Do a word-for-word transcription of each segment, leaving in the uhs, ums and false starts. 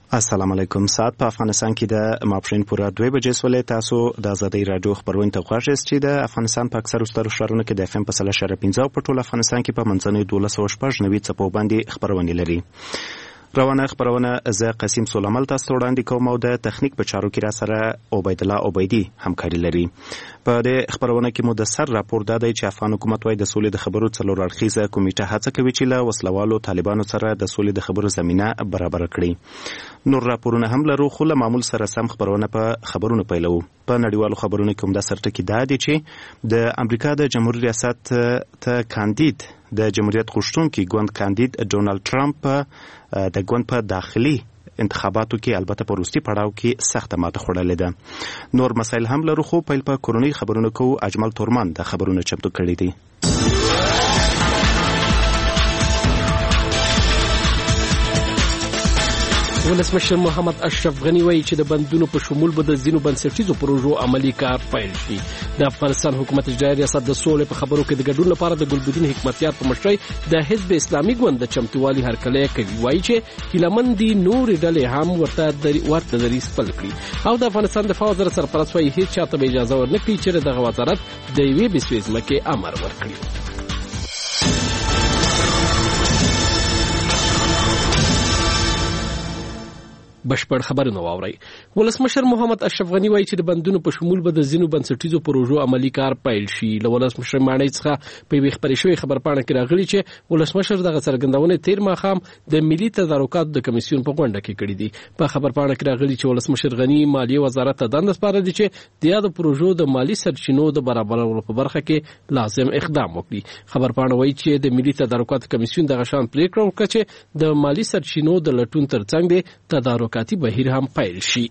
السلام علیکم. ساعت په افغانستان کې د ماپښین پوره دوه بجې سولې. تاسو د آزادۍ رادیو خبرونه ته غواړئ چې د افغانستان په اکثر سترو ښارونو کې د اف ام په سل اشاریه پنځه په ټول افغانستان کې په منځنۍ دولس سوه شپږ نوي څپو باندې خبرونه لري. روانه خبرونه زه قسیم سولمل تاسو وړاندې کوم او د تخنیک په چارو کې را سره عبید الله عبیدی همکاري لري. په دې خبرونه کې مو د سر راپور دادی چې افغان حکومت وايي د سولې د خبرو څلور اړخیزه کمیټه هڅه کوي چې له وسلوالو طالبانو سره د سولې د خبرو زمينه برابر کړي. نور راپورونه هم لرو خو له معمول سره سم خبرونه په خبرونو پیلو. په نړیوالو خبرونو کې هم د سرټکی دا دی چې د امریکا د جمهوریت ریاست ته کاندید د جمهوریت غوښتونکي ګوند کاندید ډونالد ټرمپ د ګوند په داخلي انتخاباتو کې البته په وروستي پړاو کې سخته ماته خوړلې ده. نور مسایل هم لرو خو پیل په کورونی خبرونو کوو. اجمل تورمان د خبرونو چمتو کړی دی. ولسمشر محمد اشرف غنی وایي چې د بندونو په شمول به د ځینو بنسټیزو پروژو عملی کار پیل شي. د افغانستان حکومت اجرایي ریاست د سولې په خبرو کې د ګډون لپاره د ګلبدین حکمتیار په مشرۍ د حزب اسلامي ګوند د چمتووالي هرکلی کوي. وایي چې هیلمن دي نورې ډلې هم ورته ورته دریځ خپل کړي او د افغانستان دفاع وزارت سرپرست وایي هیڅ چاته به اجازه ورنکړي چې دغه وزارت د یوې بېسوې ځمکې امر ورکړي. بشپړ خبرونه واوري. ولسمشر محمد اشرف غنی وایي چې د بندونو په شمول به د ځینو بنسټیزو پروژو عملی کار پیل شي. له ولسمشر ماڼۍ څخه په یوې خبرې شوې خبرپاڼه کې راغلي چې ولسمشر دغه څرګندونې تیر ماښام د ملي تدارکاتو د کمیسیون په غونډه کې کړې دي. په خبرپاڼه کې راغلي چې ولسمشر غنی مالیې وزارت ته دنده سپارلې چې د یادو پروژو د مالی سرچینو د برابرولو په برخه کې لازم اقدام وکړي. خبرپاڼه وایي چې د ملي تدارکاتو کمیسیون دغه شان پریکړه وکړه چې د مالی سرچینو د لټون ترڅنګ د تدارکاتي بهیر هم پیل شي.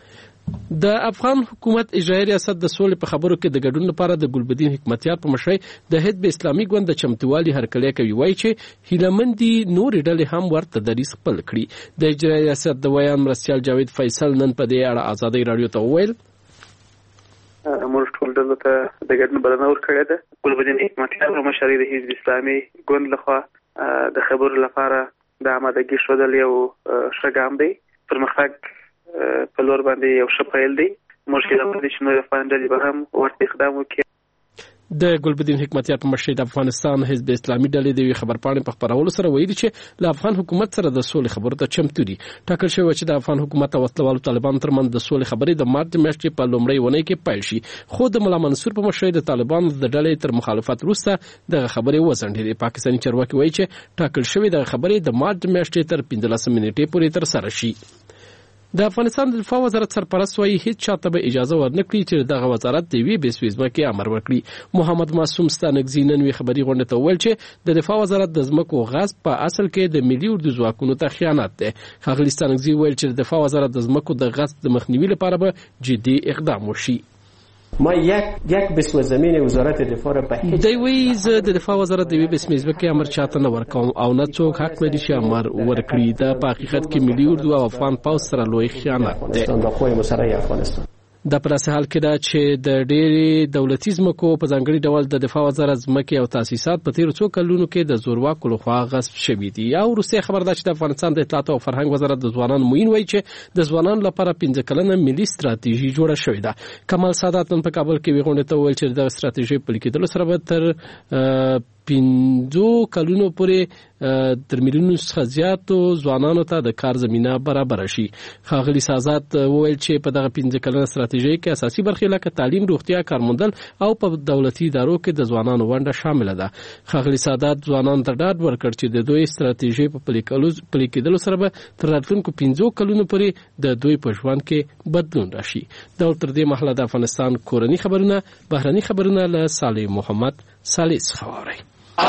د افغان حکومت اجرایي ریاست د سولې په خبرو کې د ګډون لپاره د ګلبدین حکمتیار په مشرۍ د حزب اسلامي ګوند د چمتووالي هرکلی کوي. وایي چې هیلمن دي نورې ډلې هم ورته دریځ خپل کړي. د اجرایي ریاست د ویان مرستیال جاوید فیصل نن په دې اړه آزادۍ رادیو ته وویل موږ ټول ډلو ته د ګډون بلنه ورکړې ده. ګلبدین حکمتیار په مشرۍ د حزب اسلامي ګوند لخوا د خبرو لپاره د آمادګي ښودل یو ښه ګام دی. پرمختګ په لور باندې یو ښه پیل دی. موږ هیله لرو چې نورې افغان ډلې به هم ورته اقدام وکړي. د ګلبدین حکمتیار په مشرۍ د افغانستان حزب اسلامي ډلې د یوې خبرپاڼې په خپرولو سره ویلي چې له افغان حکومت سره د سولې خبرو ته چمتو دي. ټاکل شوی چې د افغان حکومت او وسلوالو طالبانو ترمنځ د سولې خبرې د مارچ میاشتې په لومړۍ اونۍ کې پیل شي. خو د ملا منصور په مشرۍ د طالبانو د ډلې تر مخالفت وروسته دغه خبرې وځنډېدې. پاکستاني چارواکي وایي چې ټاکل شوی دغه خبرې د مارچ میاشتې تر پنځلسمې نیټې پورې ترسره شي. د افغانستان د دفاع وزارت سرپرست وایي هیڅ چاته به اجازه ورنکړي چې دغه وزارت د یوې بېسوې ځمکې امر وکړي. محمد معصوم ستانکزي نن وی خبري غونډه ته وویل چې د دفاع وزارت د ځمکو غصب په اصل کې د ملي اردو ځواکونو ته خیانت دی. ښاغلي ستانکزي وویل چې د دفاع وزارت د ځمکو د غصب د مخنیوي لپاره به جدي اقدام وشي. ما یک یک بسم زمین وزارت دفاع را به دی وی ز د دفاع وزارت د وی بسم ځمکې امر چاته نه ورکوم او نه څوک حق لري چې امر ورکړي. دا په حقیقت کې ملي اردو او افغان پوځ سره لوی خیانت دی. د قوی مسلحه افغانستان د پراسه حال کې دا چې د ډېری دولتي ځمکو په ځانګړي ډول د دفاع وزارت ځمکې او تاسیسات په تیرو څو کلونو کې د زورواکو لخوا غصب شوي دي. او وروستۍ خبر ده چې د افغانستان د اطلاعات او فرهنګ وزارت د ځوانانو معین وایي چې د ځوانانو لپاره پنځه کلنه ملي ستراتیژي جوړه شوې ده. کمال سادات نن په کابل کې غونډه ته وویل چې د ستراتیژۍ پلي کېدلو سره به تر پنځو کلونو پورې تر میلیونو څخه زیاتو ځوانانو ته د کار زمینه برابر شي. ښاغلي سادات وویل چې په دغه پنځه کلنه ستراتیژۍ کې اساسي برخې لکه تعلیم، روغتیا، کارموندل او په دولتي ادارو کې د ځوانانو ونډه شامله ده. ښاغلي سادات ځوانانو ته ډاډ ورکړ چې د دوی ستراتیژۍ په پلي کېدلو سره به تر راتلونکو پنځو کلونو پورې د دوی په ژوند کې بدلون راشي. دا تر دې مهاله د افغانستان کورني خبرونه، بهرني خبرونه له صالح محمد صالح څخه واورئ.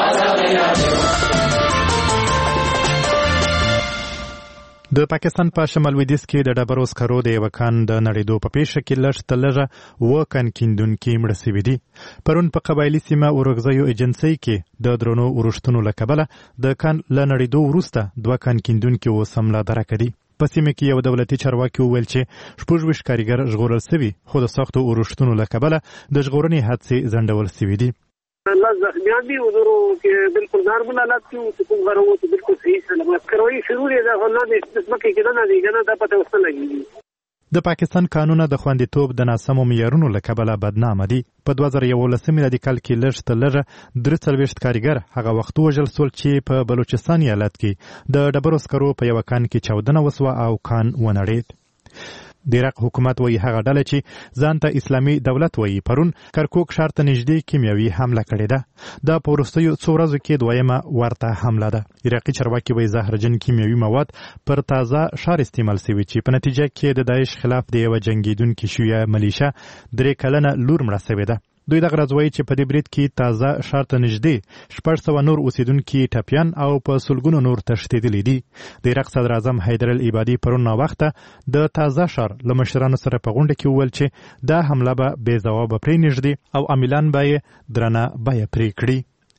د پاکستان په شمال لویدیځ کې د ډبرو سکرو د یوه کان د نړېدو په پیښه کې لږ تر لږه اووه کان کیندونکي مړه سوي دي. پرون په قبایلي سیمه اورګزیو ایجنسۍ کې د درنو اورښتونو له کبله د کان له نړېدو وروسته دوه کان کیندونکي اوس هم لا درکه دي. په سیمه کې یو دولتي چارواکي وویل چې شپږ ویشت کارګر ژغورل سوي خو د سختو اورښتونو له کبله د ژغورنې هڅې ځنډول سوي دي. الله زخمیان دي ودرو کې بالکل نارمل حالت کې چې کوم غره وو بالکل صحیح سلامت کروي شروع یې دا غلا دې اسمه کې کنه دی کنه دا پته وسته لګي. د پاکستان قانون د خوندیتوب د ناسمو معیارونو له کبله بدنامه دي. په دوه زره یولسم میلادي کال کې لږ تر لږه درې څلوېښت کارګر هغه وخت وژل سول چې په بلوچستان ایالت کې د ډبرو سکرو په یوه کان کې چاودنه وسوه او کان ونړېد. د عراق حکومت وایي هغه ډله چې ځان ته اسلامي دولت وایي پرون کرکوک ښار ته نږدې کیمیاوي حمله کړې ده. دا په وروستیو څو ورځو کې دویمه ورته حمله ده. عراقي چارواکي وایي زهرجن کیمیاوي مواد پر تازه ښار استعمال شوي چې په نتیجه کې د داعش خلاف د یوه جنګېدونکي شیعه ملیشه درې کلنه لور مړه شوې ده. دوی دغه ورځ وایي چې په دې برید کې تازه ښار ته نږدې شپږ سوه نور اوسېدونکي ټپیان او په سلګونو نور تښتېدلي دي. د عراق صدر اعظم حیدر العبادي پرون ناوخته د تازه ښار له مشرانو سره په غونډه کې وویل چې دا حمله به بې ځوابه پرېنږدي او عاملان به یې درنه بیه پرې کړي.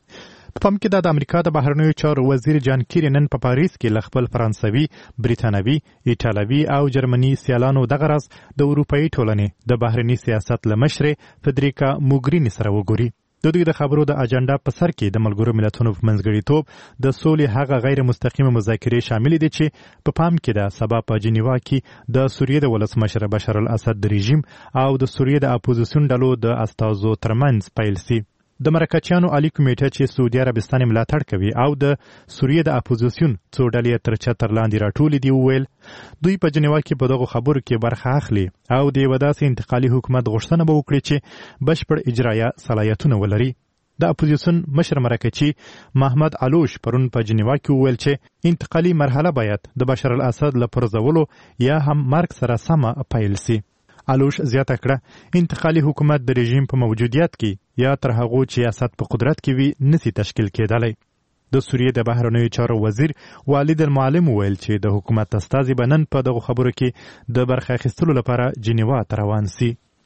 په پام کې دا د امریکا د بهرنیو چارو وزیر جان کیری نن په پاریس کې له خپل فرانسوي، بریتانوي، ایټالوي او جرمني سیالانو دغه ورځ د اروپایي ټولنې د بهرني سیاست له مشرې فدریکا موګریني سره وګوري. د دوی د خبرو د اجنډا په سر کې د ملګرو ملتونو په منځګړیتوب د سولې هغه غیر مستقیمه مذاکرې شامل دي چې په پام کې ده سبا په جنیوا کې د سوریې د ولسمشر بشار الاسد د رژیم او د سوریې د اپوزیسیون ډلو د استازو ترمنځ پیل سي. د مرکچیانو عالی کمیټه چې سعودي عربستان ملاتړ کوي او د سوریې د اپوزیسیون څو ډلې تر چتر لاندې راټولې دي وویل دوی په جنیوا کې په دغو خبرو کې برخه اخلي او د یوه داسې انتقالي حکومت غوښتنه به وکړي چې بشپړ اجرایه صلاحیتونه ولري. د اپوزیسیون مشر مرکچي محمد علوش پرون په جنیوا کې وویل چې انتقالي مرحله باید د بشار الاسد له پرځولو یا هم مرګ سره سمه پیل سي. علوش زیاته کړه انتقالي حکومت د رژیم په موجودیت کې یا تر هغو چې اسد په قدرت کې وي نسی تشکیل کېدلی. د سوریې د بهرنیو چارو وزیر والد المعلم ویل چې د حکومت استازي به نن په دغو خبرو کې د برخه اخیستلو لپاره جنیوا ته روان سي.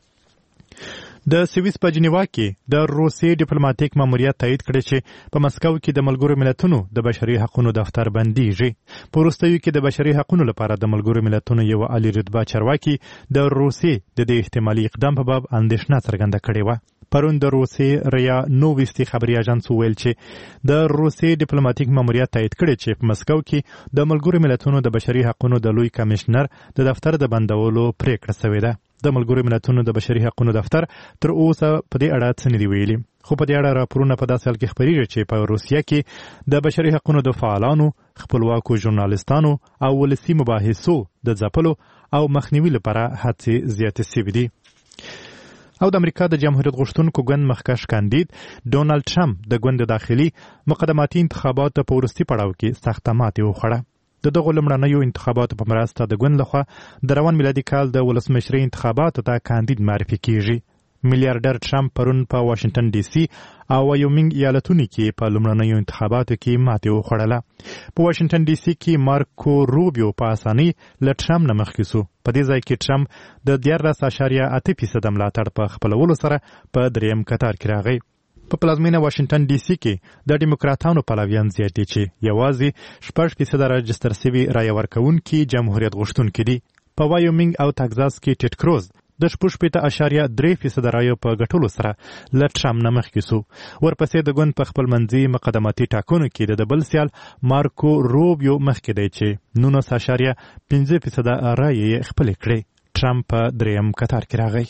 د سویس په جنیوا کې د روسیې ډیپلوماټیک ماموریت تایید کړی چې په مسکو کې د ملګرو ملتونو د بشري حقوقو دفتر بندیږي. په وروستیو کې د بشري حقوقو لپاره د ملګرو ملتونو یو عالی رتبه چارواکي د روسیې د دې احتمالي اقدام په باب اندېښنه څرګنده کړې وه. پرون د روسیې ریا نوویستي خبري اژانس وویل چې د روسیې ډیپلوماټیک ماموریت تایید کړی چې په مسکو کې د ملګرو ملتونو د بشري حقوقو د لوی کمشنر د دفتر د بندولو پریکړه شوې ده. د ملګرو ملتونو د بشري حقوقو دفتر تر اوسه په دې اړه څه نه دي ویلي، خو په دې اړه راپورونه په داسې حال کې خپرېږي چې په روسیه کې د بشري حقوقو د فعالانو، خپلواکو ژورنالستانو او ولسي مباحثو د ځپلو او مخنیوي لپاره هڅې زیاتې شوې دي. او د امریکا د جمهوریت غوښتونکو ګوند مخکښ کاندید ډونالډ ټرمپ د ګوند داخلي مقدماتي انتخاباتو په وروستي پړاو کې سخته ماتې وخوړه. د دغو لومړنیو انتخاباتو په مرسته د ګوند لخوا د روان میلادي کال د ولسمشرۍ انتخاباتو ته کاندید معرفي کیږي. میلیارډر ټرمپ پرون په واشنگټن ډي سي او وایومینګ ایالتونو کې په لومړنیو انتخاباتو کې ماتې وخوړله. په واشنگټن ډي سي کې مارکو روبیو په اسانۍ له ټرمپ نه مخکې سو. په دې ځای کې ټرمپ د دیارلس اعشاریه اته فیصده ملاتړ په خپلولو سره په دریم کتار کې راغی. په پلازمینه واشنگټن ډي سي کې د ډیموکراتانو پلویان زیات دي چې یوازې شپږ فیصده راجستر سوي رایه ورکوونکي جمهوریت غوښتونکي دي. په وایومینګ او تګزاس کې ټیټ کروز د شپږ شپېته اعشاریه درې فیصده رایو په ګټلو سره له ټرمپ نه مخکې سو. ورپسې د ګوند په خپلمنځي مقدماتي ټاکنو کې د بل سیال مارکو روبیو مخکې دی چې نولس اعشاریه پنځه فیصده رایې یې خپلې کړې. ټرمپ په دریم کتار کې راغی.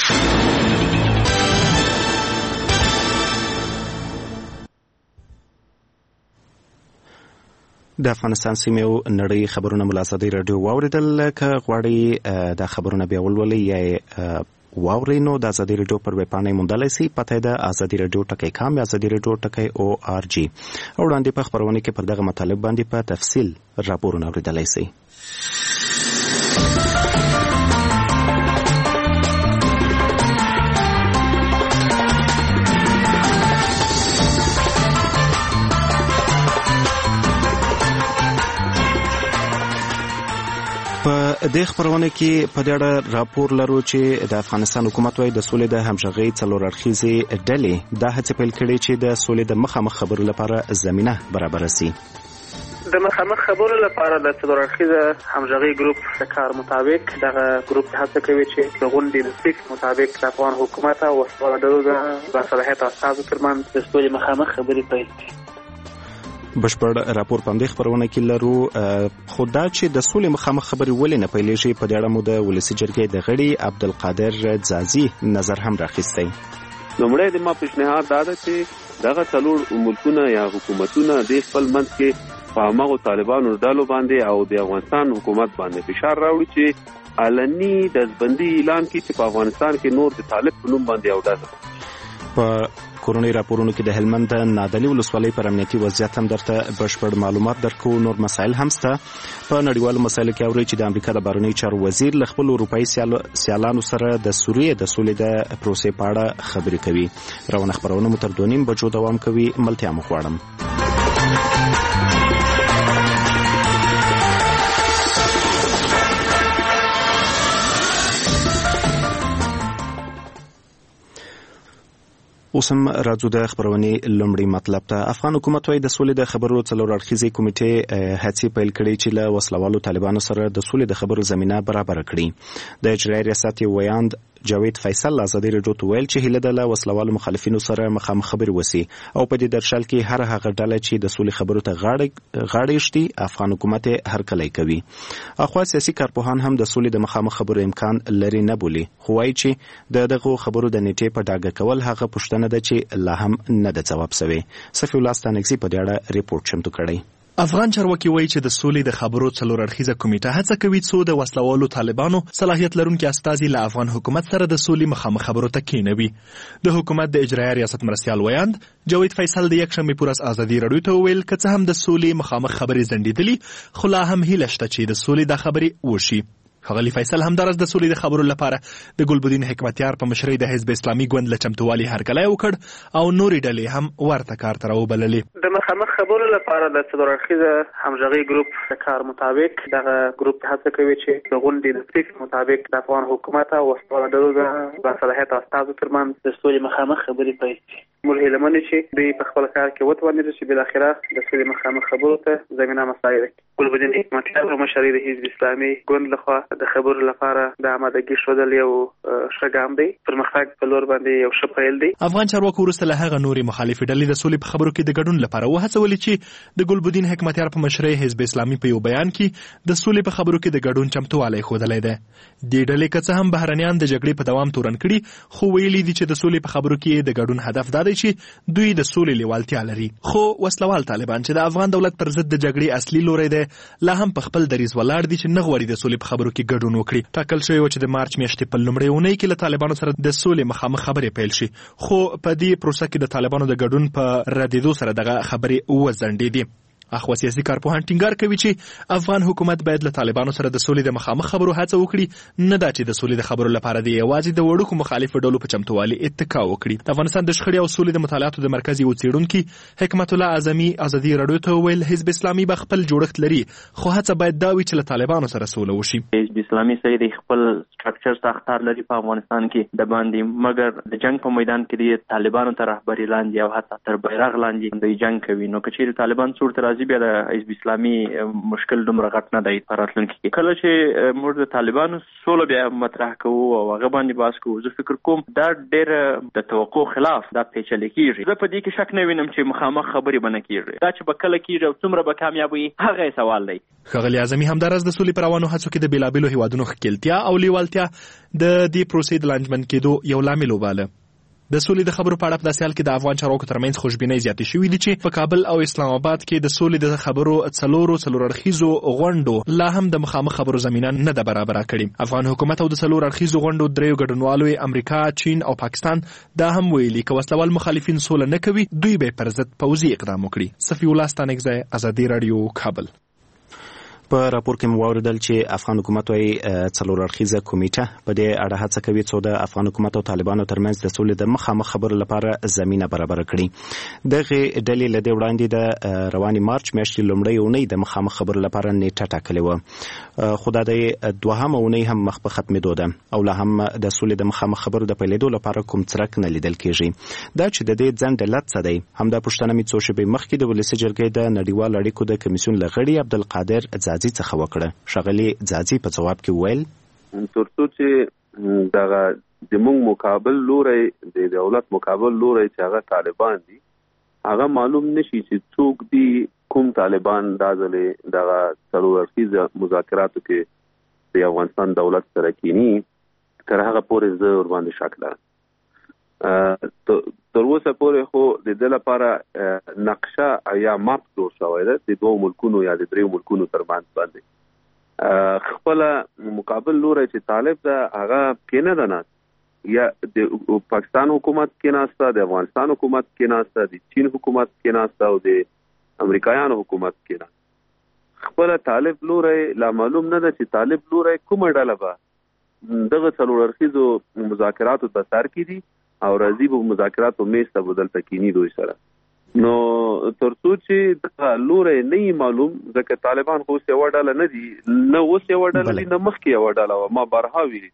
د افغانستان سیمې او نړۍ خبرونه ملا ازادي رادیو واوریدل. که غواړئ دا خبرونه بیا ولولئ یا واورئ نو د ازادي رادیو پر ویب پاڼه موندلی سئ. پته د ازادي رادیو ټکی کام یا ازادي رادیو ټکی او آر جی او وړاندې په خبرونه کې پر دغه مطالب باندې په تفصیل راپورونه اوریدلی سئ. په دې خبرونه کې په دې اړه راپور لرو چې د افغانستان حکومت وايي د سولې د همغږۍ څلور اړخیزې ډلې دا هڅې پیل کړې چې د سولې د مخامخ خبرو لپاره زمینه برابره شي. د مخامخ خبرو لپاره د څلور اړخیزه همغږي ګروپ د کار مطابق دغه ګروپ هڅه کوي چې د غونډې د فکس مطابق د افغان حکومت او وسپارلو د باصلاحیت استازو ترمنځ د سولې مخامخ خبرې پیل کړي. بشپړ راپور په همدې خبرونه کې لرو، خو دا چې د سولې مخامخ خبرې ولې نه پیلېږي په دې اړه مو د ولسي جرګې د غړي عبدالقادر ځاځي نظر هم راخیستی. لومړی د ما پیشنهاد دا ده چې دغه څلور ملکونه یا حکومتونه د خپل منځ کې په هغو طالبانو ډلو باندې او د افغانستان حکومت باندې فشار راوړي چې علني د ځبندي اعلان کړي چې په افغانستان کې نور د طالب په نوم باندې یو ډله. په کورونی راپورونو کې د هلمند نادعلي ولسوالۍ پر امنیتي وضعیت هم درته بشپړ معلومات درکو. نور مسایل هم شته. په نړیوالو مسایلو کې اوري چې د امریکا د بهرنیو چارو وزیر له خپل اروپایي سیالانو سره د سوریې د سولې د پروسې په اړه خبرې کوي. روانه خبرونه مو تر دوه نیم بجو دوام کوي. ملتیا مو غواړم. اوس هم راځو د خبرونې لومړی مطلب ته. افغان حکومت وايي د سولې د خبرو څلور اړخیزې کمیټې هڅې پیل کړي چې له وسلوالو طالبانو سره د سولې د خبرو زمینه برابر کړي. د اجرایي ریاست ویاند جاوید فیصل ازادي رادیو ته ویل چې هیله ده له وسلوالو مخالفینو سره مخامخ خبرې وسی او په دې درشل کې هر هغه ډله چې د سولې خبرو ته غاړه غاړه شتي افغان حکومت هرکلی کوي. اخوا سیاسي کارپوهان هم د سولې د مخامخ خبرو امکان لري نه بولي، خو وايي چې د دغه خبرو د نیټې په ډاګه کول هغه پوښتنه ده چې لا هم نه ده ځواب شوی. صفی الله ستانکزی په دې اړه ریپورت چمتو کړی. افغان چارواکي وایي چې د سولې د خبرو څلور اړخیزه کمیټه هڅه کوي څو د وسلوالو طالبانو صلاحیت لرونکي استازي له افغان حکومت سره د سولې مخامخ خبرو ته کېنوي. د حکومت د اجرایي ریاست مرستیال ویاند جاوید فیصل د یکشنبې په ورځ ازادي رادیو ته وویل که څه هم د سولې مخامخ خبرې ځنډېدلي خو لا هم هیله شته چې د سولې د خبرې وشي. ښاغلي فیصل همدارس د سولې د خبرو لپاره د ګلبدین حکمتیار په مشرۍ د حزب اسلامي ګوند له چمتووالي هرکلی وکړ او نورې ډلې هم ورته کار ته راوبللې. د مخامخ خبرو لپاره د څلور اړخیزه همغږي ګروپ د کار مطابق دغه ګروپ هڅه کوي چې د غونډې د فکس مطابق د افغان حکومت او وسپارلو د باصلاحیت استازو ترمنځ د سولې مخامخ خبرې پیل کړي. موږ هیله من یو چې دوی په خپل کار کې وتوانیږي چې بالاخره د سولې مخامخ خبرو ته زمینه مساعده کړي. ګلبدین حکمتیار په مشرۍ د حزب اسلامي ګوند لخوا د خبرو لپاره د آمادګۍ ښودل یو ښه ګام دی. پرمختګ په لور باندې یو ښه پیل دی. افغان چارواکو وروسته له هغه نورې مخالفې ډلې د سولې په خبرو کې د ګډون لپاره وهڅولې چې د ګلبدین حکمتیار په مشرۍ حزب اسلامي په یو بیان کې د سولې په خبرو کې د ګډون چمتووالی ښودلی دی. دې ډلې که څه هم بهرنیان د جګړې په دوام تورن کړي خو ویلي دي چې د سولې په خبرو کې د ګډون هدف دا دی چې دوی د سولې لیوالتیا لري. خو وسلوال طالبان چې د افغان دولت پر ضد د جګړې اصلي لوری دی لا هم په خپل دریځ ولاړ دي چې نه غواړي د سولې په خبرو کې ګډون وکړي. ټاکل شوی و چې د مارچ میاشتې په لومړۍ اونۍ کې له طالبانو سره د سولې مخامخ خبرې پیل شي، خو په دې پروسه کې د طالبانو د ګډون په ردېدو سره دغه خبرې وځنډېدې. اخوا سیاسي کارپوهان ټینګار کوي چې افغان حکومت باید له طالبانو سره د سولې د مخامخ خبرو هڅه وکړي، نه دا چې د سولې د خبرو لپاره د یوازې د وړوکو مخالفو ډلو په چمتووالي اتکا وکړي. د افغانستان د شخړې او سولې د مطالعاتو د مرکز یو څېړونکي حکمت الله اعظمي ازادي رادیو ته وویل حزب اسلامي به خپل جوړښت لري خو هڅه باید دا وي چې له طالبانو سره سوله وشي. حزب اسلامي سره خپل سټراکچر ساختار لري په افغانستان کې د باندې، مګر د جنگ په میدان کې د طالبانو تر رهبري لاندې او حتی تر بیرغ لاندې د جنگ کوي. نو که چیرې طالبان څور تر راځي بیا د حزب اسلامي مشکل دومره غټ نه دی په راتلونکي کې. کله چې موږ د طالبانو سوله بیا مطرح کوو او هغه باندې بحث کوو، زه فکر کوم دا ډېر د توقع خلاف دا پیچلې کېږي. زه په دې کې شک نه وینم چې مخامخ خبرې به نه کېږي. دا چې به کله کېږي او څومره به کامیاب وي هغه سوال دی. ښاغلي اعظمي همداراز د سولې په روانو هڅو کې د بېلابېلو هیوادونو ښکیلتیا او لیوالتیا د دې پروسې د لانجمن کېدو یو لامل وباله. د سولې د خبرو په اړه په داسې حال کې د افغان چارواکو ترمنځ خوشبینۍ زیاتې شوې دي چې په کابل او اسلام آباد کې د سولې د خبرو څلورو څلور اړخیزو غونډو لا هم د مخامخ خبرو زمینه نه ده برابره کړې. افغان حکومت او د څلور اړخیزو غونډو دریو ګډونوالو امریکا، چین او پاکستان دا هم ویلي که وسلوال مخالفین سوله نه کوي دوی به پر ضد پوځي اقدام وکړي. صفی الله ستانکزی، ازادي رادیو، کابل. په راپور کې مو واوریدل چې افغان حکومت وايي څلور اړخیزه کمیټه په دې اړه هڅه کوي څو د افغان حکومت او طالبانو ترمنځ د سولې د مخامخ خبرو لپاره زمينه برابر کړي. دغه ډلې له دې وړاندې د رواني مارچ میاشتې لومړۍ اونۍ د مخامخ خبرو لپاره نیټه ټاکلې و، خو دا د دوهمه اونۍ هم مخ په ختمېدو ده او لا هم د سولې د مخامخ خبرو د پیلېدو لپاره کوم څرک نه لیدل کېږي. دا چې د دې ځنډ علت څه دی، همدا پوښتنه مې څو شېبې مخکې د ولسي جرګې د نړیوال اړیکو د کمیسیون له غړي عبدالقادر ځاځي څخه وکړه. ښاغلي ځاځي په ځواب کې وویل ترڅو چې دغه زموږ مقابل لوري د دولت مقابل لوري چې هغه طالبان دي هغه معلوم نشي چې څوک دي، کوم طالبان دا ځلې دغه څلور اړخیزه مذاکراتو کې د افغانستان دولت سره کینی، تر هغه پورې زه ور باندې شک لرم. تر اوسه پورې خو د دې لپاره نقشه یا ماپ جوړ شوی ده د دوه ملکونو یا د دریو ملکونو ترمنځ باندې. خپل مقابل لوري چې طالب ده هغه کې نه ده، نه یا د پاکستان حکومت کې ناسته، د افغانستان حکومت کې ناسته، د چین حکومت کې ناسته او د امریکایانو حکومت کې ناسته. خپل طالب لوري لا معلوم نه ده چې طالب لوري کومه ډله به دغه څلور اړخیزو مذاکراتو ته سر کړي او راځي به مذاکراتو میز ته بدل تکینی دوی سره. نو ترڅو چې د لوري نه معلوم، ځکه طالبان خو څه وډاله نه دي، نه اوس یو وډاله نه مخکې یو وډاله ما بارها ویلي.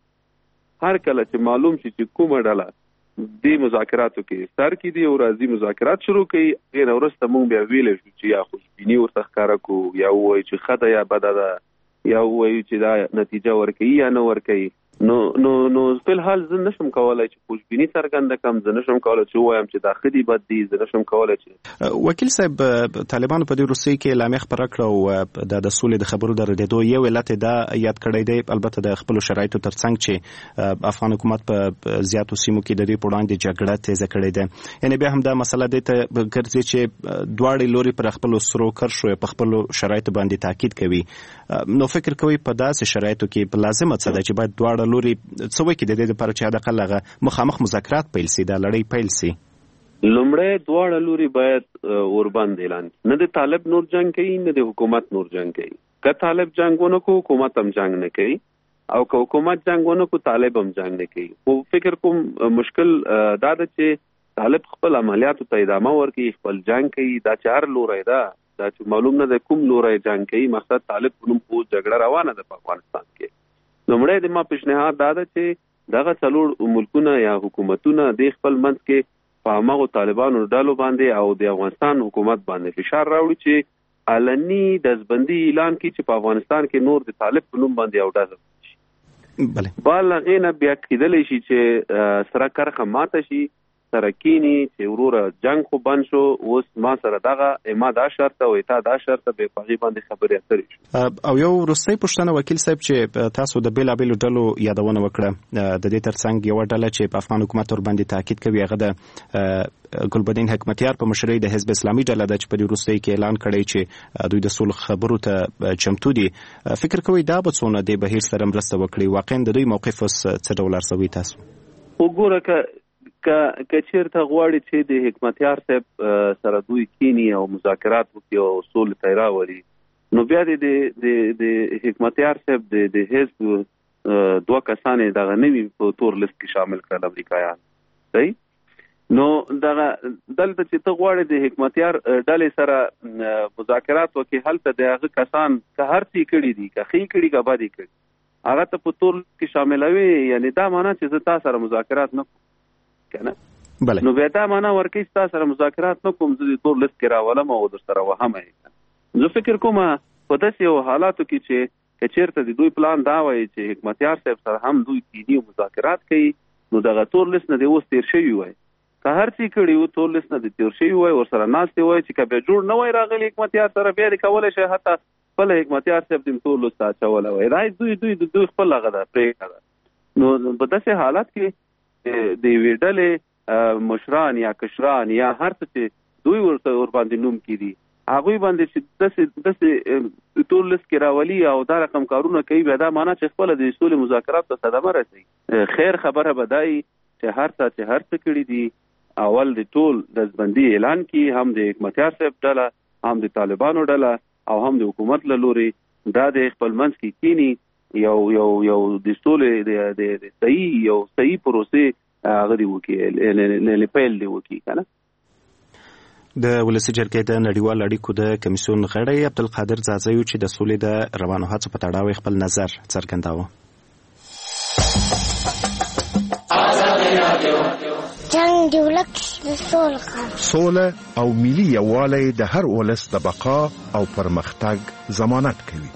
هر کله چې معلوم شي چې کومه ډله د مذاکراتو کې سر کې دي او راځي مذاکرات شروع کوي، غیر ورسته مونږ بیا ویل شو چې یا خوشبینی ورته ښکاره کو، یا وایي چې خده یا بده ده، یا وایي چې دا نتیجه ورکوي یا نه ورکوي. نو نو نو په الحال زه نشم کولای چې خوشبینی څرګنده کړم، زه نشم کولای چې وایم چې دا خدي بد دي، زه نشم کولای چې. وکیل صاحب، طالبانو په دې روسي کې اعلامیه خپره کړه او د د سولې د خبرو د ردېدو یو علت دا یاد کړی دی، البته د خپل شرایطو ترڅنګ چې افغان حکومت په زیاتو سیمو کې د دې په وړاندې جګړه تیزه کړې ده. یعنی بیا هم دا مسله دې ته ګرځي چې دواړه لوري پر خپل سرو کرشو په خپل شرایطو باندې تاکید کوي. نو فکر کوي په داسې شرایطو کې لازمه څه ده چې باید دواړه لوري څه وکړي د دې لپاره چې حداقل هغه مخامخ مذاکرات پیل سي، دا لړۍ پیل سي؟ لومړی دواړه لوري باید ورباندې اعلان، نه د طالب نور جنگ کوي نه د حکومت نور جنگ کوي. که طالب جنگ ونه کو حکومت هم جنگ نه کوي، او که حکومت جنگ ونه کو طالب هم جنگ نه کوي. خو فکر کوم مشکل دا ده چې طالب خپل عملیاتو ته ادامه ورکړي، خپل جنگ کوي. دا چې هر لوري ده، دا چې معلوم نه ده کوم لوري جنگ کوي، مقصد طالب په نوم خو جګړه روانه ده په افغانستان کې. لومړی د ما پیشنهاد دا ده چې دغه څلور ملکونه یا حکومتونه د خپل منځ کې په هماغو طالبانو ډلو باندې او د افغانستان حکومت باندې فشار راوړي چې علني دزبندي اعلان کړي چې په افغانستان کې نور د طالب په نوم باندې یو ډله شي. بله بال هغې نه بیا کېدلی شي چې سره کرخه ماته شي، سره کینی چې وروره جنگ خو بند شو، اوس ما سره دغه ما دا شرط او تا دا شرط به په غي باندې خبرې اترې شو. او یو وروستۍ پوښتنه وکیل صاحب چې تاسو د بیلابیلو ډلو یادونه وکړه، د دې ترڅنګ یو ډله چې په افغان حکومت ور باندې تاکید کوي هغه د ګلبدین حکمتیار په مشرۍ د حزب اسلامي ډله ده چې په دې وروستۍ کې اعلان کړی چې دوی د صلح خبرو ته چمتو دي. فکر کوئ دا به څونه د بهیر سره مرسته وکړي؟ واقعا د دوی موقف څه ډول ارزوي تاسو؟ وګوره که که چیرته غواړي چې د حکمتیار صاحب سره دوی کینی او مذاکرات وکړي او سولې ته راولي، نو بیا د د حکمتیار صاحب د حزب دوه کسان دغه نوي په تور لیست کې شامل کړل امریکایان. صحیح؟ نو دغه دلته چې ته غواړي د حکمتیار ډلې سره مذاکرات وکړي، هلته د هغه کسان که هر څه کړي دي، که ښې کړي که بدې کړي، هغه ته په تور لیست کې شاملوي. یعنی دا معنا چې زه تا سره مذاکرات نه کوم کنه. بله. نو بیا دا معنا ورکوي چې تاسو سره مذاکرات نه کوم، زه د تور لیست کې راولم او در سره وهم یې. زه فکر کوم په داسې یو حالاتو کې چې که چیرته د دوی پلان دا وایي چې حکمتیار صاحب سره هم دوی کینی او مذاکرات کوي، نو دغه تور لیست نه دی اوس تیر شوي وای، که هر څه کړي وو تور لیست نه دی تیر شوي وای، ورسره ناستې وای چې که بیا جوړ نه وای راغلی حکمتیار سره، بیا دې کولی شي حتی خپل حکمتیار صاحب دې تور لیست اچولی وای. دا دوی دوی دوی خپل هغه ده پرېکړه ده. نو په داسې حالت کې د یوې ډلې مشران یا کشران یا هر څه چې دوی ورته ور باندې نوم کړي، هغوی باندې چې داسې داسې تور لیست کې راولي او دا رقم کارونه کوي، بیا دا معنا چې خپله د سولې مذاکراتو ته صدمه رسوي. خیر خبره به دا وي چې هر څه چې هر څه کړي دي اول د ټول دزبندي اعلان کړي، هم د حکمتیار صاحب ډله، هم د طالبانو ډله او هم د حکومت له لوري، دا د خپل منځ کې کینی یو یو یو د سولې د صحیح یو صحیح پروسې هغه دی وکړي نه پیل دی وکړي کنه. د ولسی جرګې د نړیوال اړیکو د کمیسیون غړی عبدالقادر زازیو چې د سولې د روانو هڅو په تړاو خپل نظر څرګنداوه. جنگ دی ولک د سولې سوله او ملي یووالی د هر ولس د بقا او پرمختګ ضمانت کوي.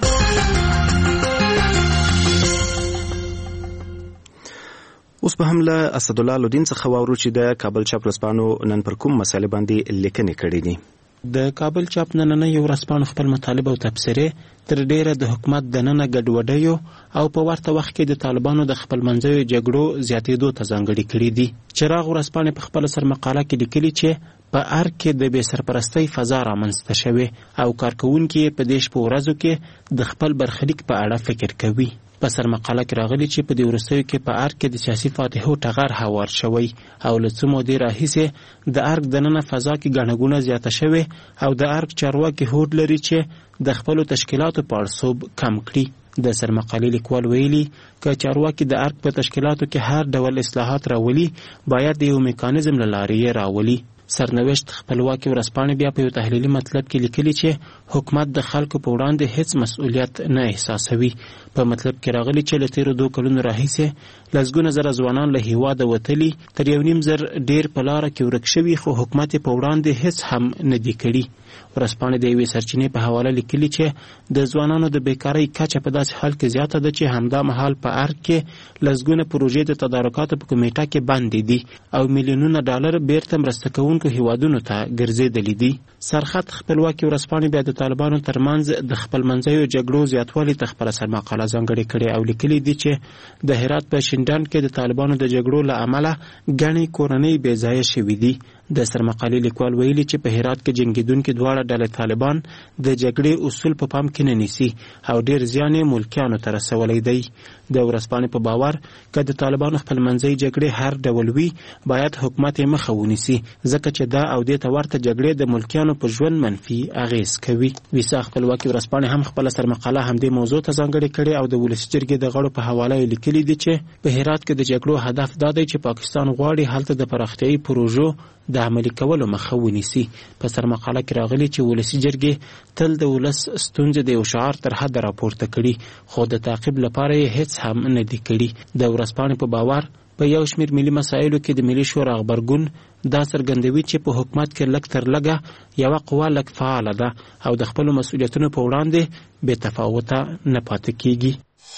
اوس به هم له اسدالله لودین څخه واورو چې د کابل چاپ ورځپاڼو نن پر کوم مسایل باندې لیکنې کړې دي. د کابل چاپ نننۍ ورځپاڼو خپل مطالب او تبصرې تر ډیره د حکومت د ننه ګډوډیو او په ورته وخت کې د طالبانو د خپل منځیو جګړو زیاتېدو ته ځانګړي کړي دي. چراغ ورځپاڼې په خپل سرمقاله کې لیکلي چې په ارګ کې د بې سرپرستۍ فضا رامنځته شوې او کارکوونکي په دې شپو ورځو کې د خپل برخلیک په اړه فکر کوي. په سرمقاله کې راغلي چې په دې وروستیو کې په ارګ کې د سیاسي فاتحو ټغر هوار شوی او له څو مودې راهیسې د ارګ دننه فضا کې ګڼه ګوڼه زیاته شوې او د ارګ چارواکي هوډ لري چې د خپلو تشکیلاتو په اړسوب کم کړي. د سرمقالې لیکوال ویلي که چارواکي د ارګ په تشکیلاتو کې هر ډول اصلاحات راولي باید یو میکانیزم له لارې یې راولي. سرنوشت خپلواکي ورځپاڼې بیا په یو تحلیلي مطلب کې لیکلي چې حکومت د خلکو په وړاندې هیڅ مسؤلیت نه احساسوي. په مطلب کې راغلي چې له تیرو دوه کلونو راهیسې لسګونه زره ځوانان له هیواده وتلي تر یو نیم زر ډیر په لاره کې ورک شوي خو حکومت په وړاندې هیڅ هم نه دي کړي. ورځپاڼې د یوې سرچینې په حواله لیکلي چې د ځوانانو د بیکارۍ کچه په داسې حال کې زیاته ده چې همدا مهال په ارګ کې لسګونه پروژې د تدارکاتو په کمیټه کې بندې دي او میلیونونه ډالر بیرته مرسته کوونکو هیوادونو ته ګرځېدلي دي. سرخط خپلواکي ورځپاڼې بیا د طالبانو ترمنځ د خپل منځیو جګړو زیاتوالي ته خپله سرمقاله ځانګړې کړې او لیکلي دي چې د هرات په شینډنډ کې د طالبانو د جګړو له امله ګڼې کورنۍ بې ځایه شوي دي. د سرمقالې لیکوال ویلي چې په هرات کې جنګېدونکي دواړه ډلې طالبان د جګړې اصول په پام کې نه نیسي او ډېر زیان یې ملکیانو ته رسولی دی. د ورځپاڼې په باور که د طالبانو خپل منځي جګړې هر ډول وي باید حکومت یې مخه ونیسي ځکه چې دا او دې ته ورته جګړې د ملکیانو په ژوند منفي اغیز کوي. ویسا خپلواکي ورځپاڼې هم خپله سرمقاله همدې موضوع ته ځانګړې کړې او د ولسي جرګې د غړو په حواله یې لیکلي دي چې په هرات کې د جګړو هدف دا دی چې پاکستان غواړي هلته د پراختیایي پروژو د عملي کولو مخه ونیسي. په سرمقاله کې راغلي چې ولسي جرګې تل د ولس ستونزې د یو شعار تر حده راپورته کړي خو د تعقیب لپاره یې هیڅ هم نه دي کړي. د ورځپاڼې په باور په یو شمېر ملي مسایلو کې د ملي شورا غبرګون دا څرګندوي چې په حکومت کې لږ تر لږه یوه قوه لږ فعاله ده او د خپلو مسؤلیتونو په وړاندې بې تفاوته نه پاتې کیږي.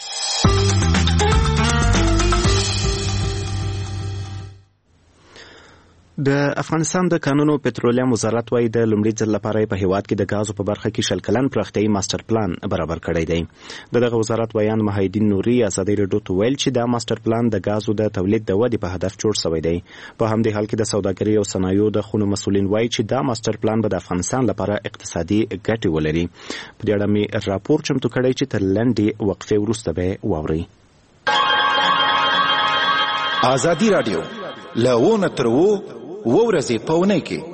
د افغانستان د کانونو پټرولیم وزارت وايي د لومړي ځل لپاره په هیواد کې د غازو په برخه کې شل کلن پراختیایي ماستر پلان برابر کړی دی. دغه وزارت ویان مهیدین نوري ازادي رادیو ته ویل چې دا ماستر پلان د غازو د تولید د ودې په هدف جوړ شوی دی. په همدې حال کې د سوداګرۍ او صنایعو د خونو مسؤلین وایي چې دا ماستر پلان به د افغانستان لپاره اقتصادي ګټې ولري. په دې اړه مې راپور چمتو کړی چې تر لنډې وقفې وروسته به واورئ. ازادي رادیو لونه ترو وورځي پونه کې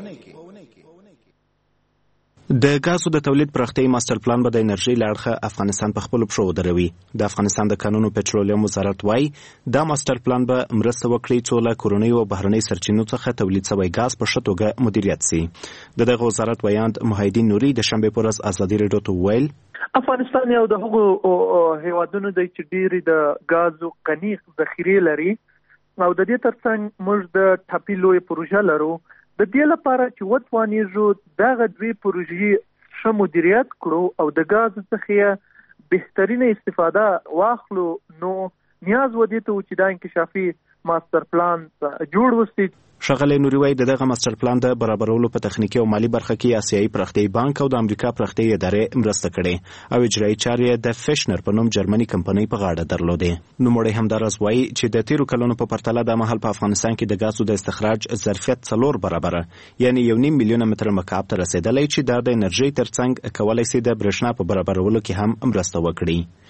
د غازو د تولید پراختیایي ماستر پلان به د انرژي لړخه افغانستان په خپل پښو ودروي. د افغانستان د کانونو پټرولیم وزارت وايي دا ماستر پلان به مرسته وکړي څو له کورنیو او بهرنۍ سرچینو څخه تولید شوی غاز په ښه توګه مدیریت شي. دغه وزارت ویاند مهیدین نوري د شنبې په ورځ ازادي رادیو ته ویل افغانستان یو د هغو هیوادونو دی چې ډېرې د غازو غني ذخیرې لري او د دې ترڅنګ موږ د ټاپي لوی پروژه لرو. د دې لپاره چې وتوانیږو دغه دوی پروژې ښه مدیریت کړو او د غاز څخه بهترینه استفاده واخلو نو نیاز و دې ته چې دا انکشافي ماستر پلان جوړ وسي. ښاغلی نوري وایي د دغه ماستر پلان د برابرولو په تخنیکي او مالي برخه کې آسیایي پراختیایي بانک او د امریکا پراختیایي ادارې مرسته کړې او اجرایي چارې د فشنر په نوم جرمني کمپنۍ په غاړه درلودې. نوموړی همداراز وایي چې د تیرو کلونو په پرتله د مهال په افغانستان کې د غازو د استخراج ظرفیت څلور برابره یعنی یو نیم میلیونه متر مکعب ته رسېدلی چې دا د انرژۍ ترڅنګ کولی شي د برېښنا په برابرولو کې هم مرسته وکړي.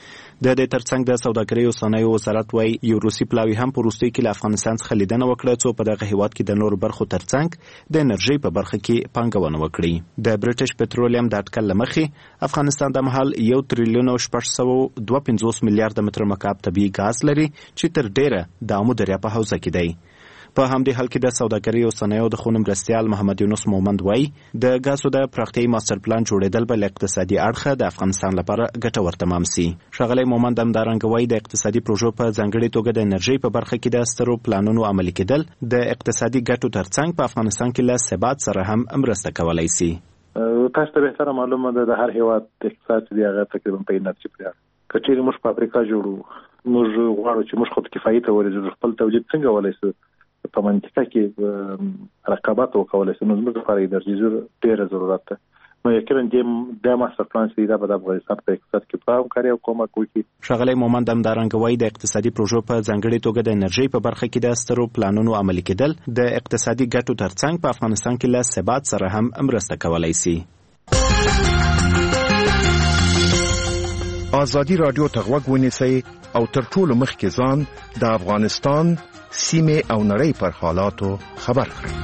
د دې ترڅنګ د سوداګرۍ او صنایعو وزارت وايي یو روسي پلاوی هم په وروستیو کې له افغانستان څخه لیدنه وکړه څو په دغه هیواد کې د نورو برخو ترڅنګ د انرژي په برخه کې پانګونه وکړي. د برټش پټرولیم د اټکل له مخې افغانستان د مهال یو تریلیون او شپږ سوه دوه پنځوس میلیارډ متر مکعب طبیعي ګاز لري چې تر ډیره د آمو دریا په حوزه کې دی. په همدې حال کې د سوداګرۍ او صنایعو د خونم مرستیال محمد یونس مومند وایي د ګازو د پراختیايي ماستر پلان جوړېدل به له اقتصادي اړخه د افغانستان لپاره ګټور تمام سي. ښاغلی مومند همدارنګه وایي د اقتصادي پروژو په ځانګړې توګه د انرژۍ په برخه کې د سترو پلانونو عملي کېدل د اقتصادي ګټو ترڅنګ په افغانستان کې له ثبات سره هم مرسته کولی سي. تاسو ته بهتره معلومه ده د هر هیواد اقتصاد دی هغه تقریبا په انرژي پریا کچېرې موږ په افریقا جوړو موږ غواړو چې موږ خود کفایي ته ورسېږو خپل تولید څنګه ولای شو په منطقه کې رقابت وکولای شو نو موږ لپاره انرژي ډېره ضرورت ده. نو یقینا د ماستر پلان چې دا په افغانستان په اقتصاد کې پام کوي او کومک کوي. ښاغلی مومند همدارنګه وایي د اقتصادي پروژو په ځانګړې توګه د انرژۍ په برخه کې د سترو پلانونو عملي کېدل د اقتصادي ګټو ترڅنګ په افغانستان کې له ثبات سره هم مرسته کولی سي. ازادي رادیو ته غوږ ونیسئ او تر ټولو مخکې ځان د افغانستان سیمې او نړۍ پر حالاتو خبر کړئ.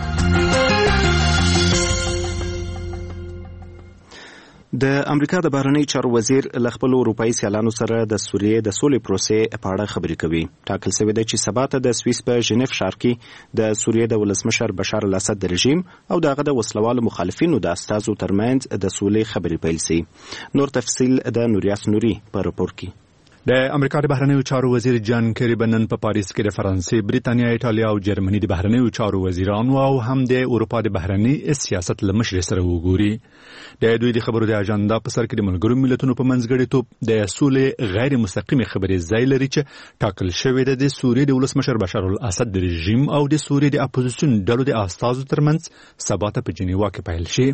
د امریکا د بهرنیو چارو وزیر له خپلو اروپایي سیالانو سره د سوریې د سولې پروسې په اړه خبرې کوي. ټاکل شوې ده چې سبا ته د سویس په ژنیف ښار کې د سوریې د ولسمشر بشار الاسد د رژیم او د هغه د وسلوالو مخالفینو د استازو ترمنځ د سولې خبرې پیل شي. نور تفصیل د نوریاس نوري په راپور کې. د امریکا د بهرنیو چارو وزیر جان کری بنن په پاریس کې د فرانسې، بریتانیا، ایټالیا او جرمني د بهرنیو چارو وزیرانو او هم د اروپا د بهرنی سیاست له مشر سره وګوري. د دوی د خبرو د اجنډا په سر کې د ملګرو ملتونو په منځګړیتوب د سولې غیر مستقیمه خبرې ځای لري چې ټاکل شوې ده د سوریې د ولسمشر بشار الاسد د رژیم او د سوریې د اپوزیسیون ډلو د استازو ترمنځ سبا ته په جنیوا کې پیل شي.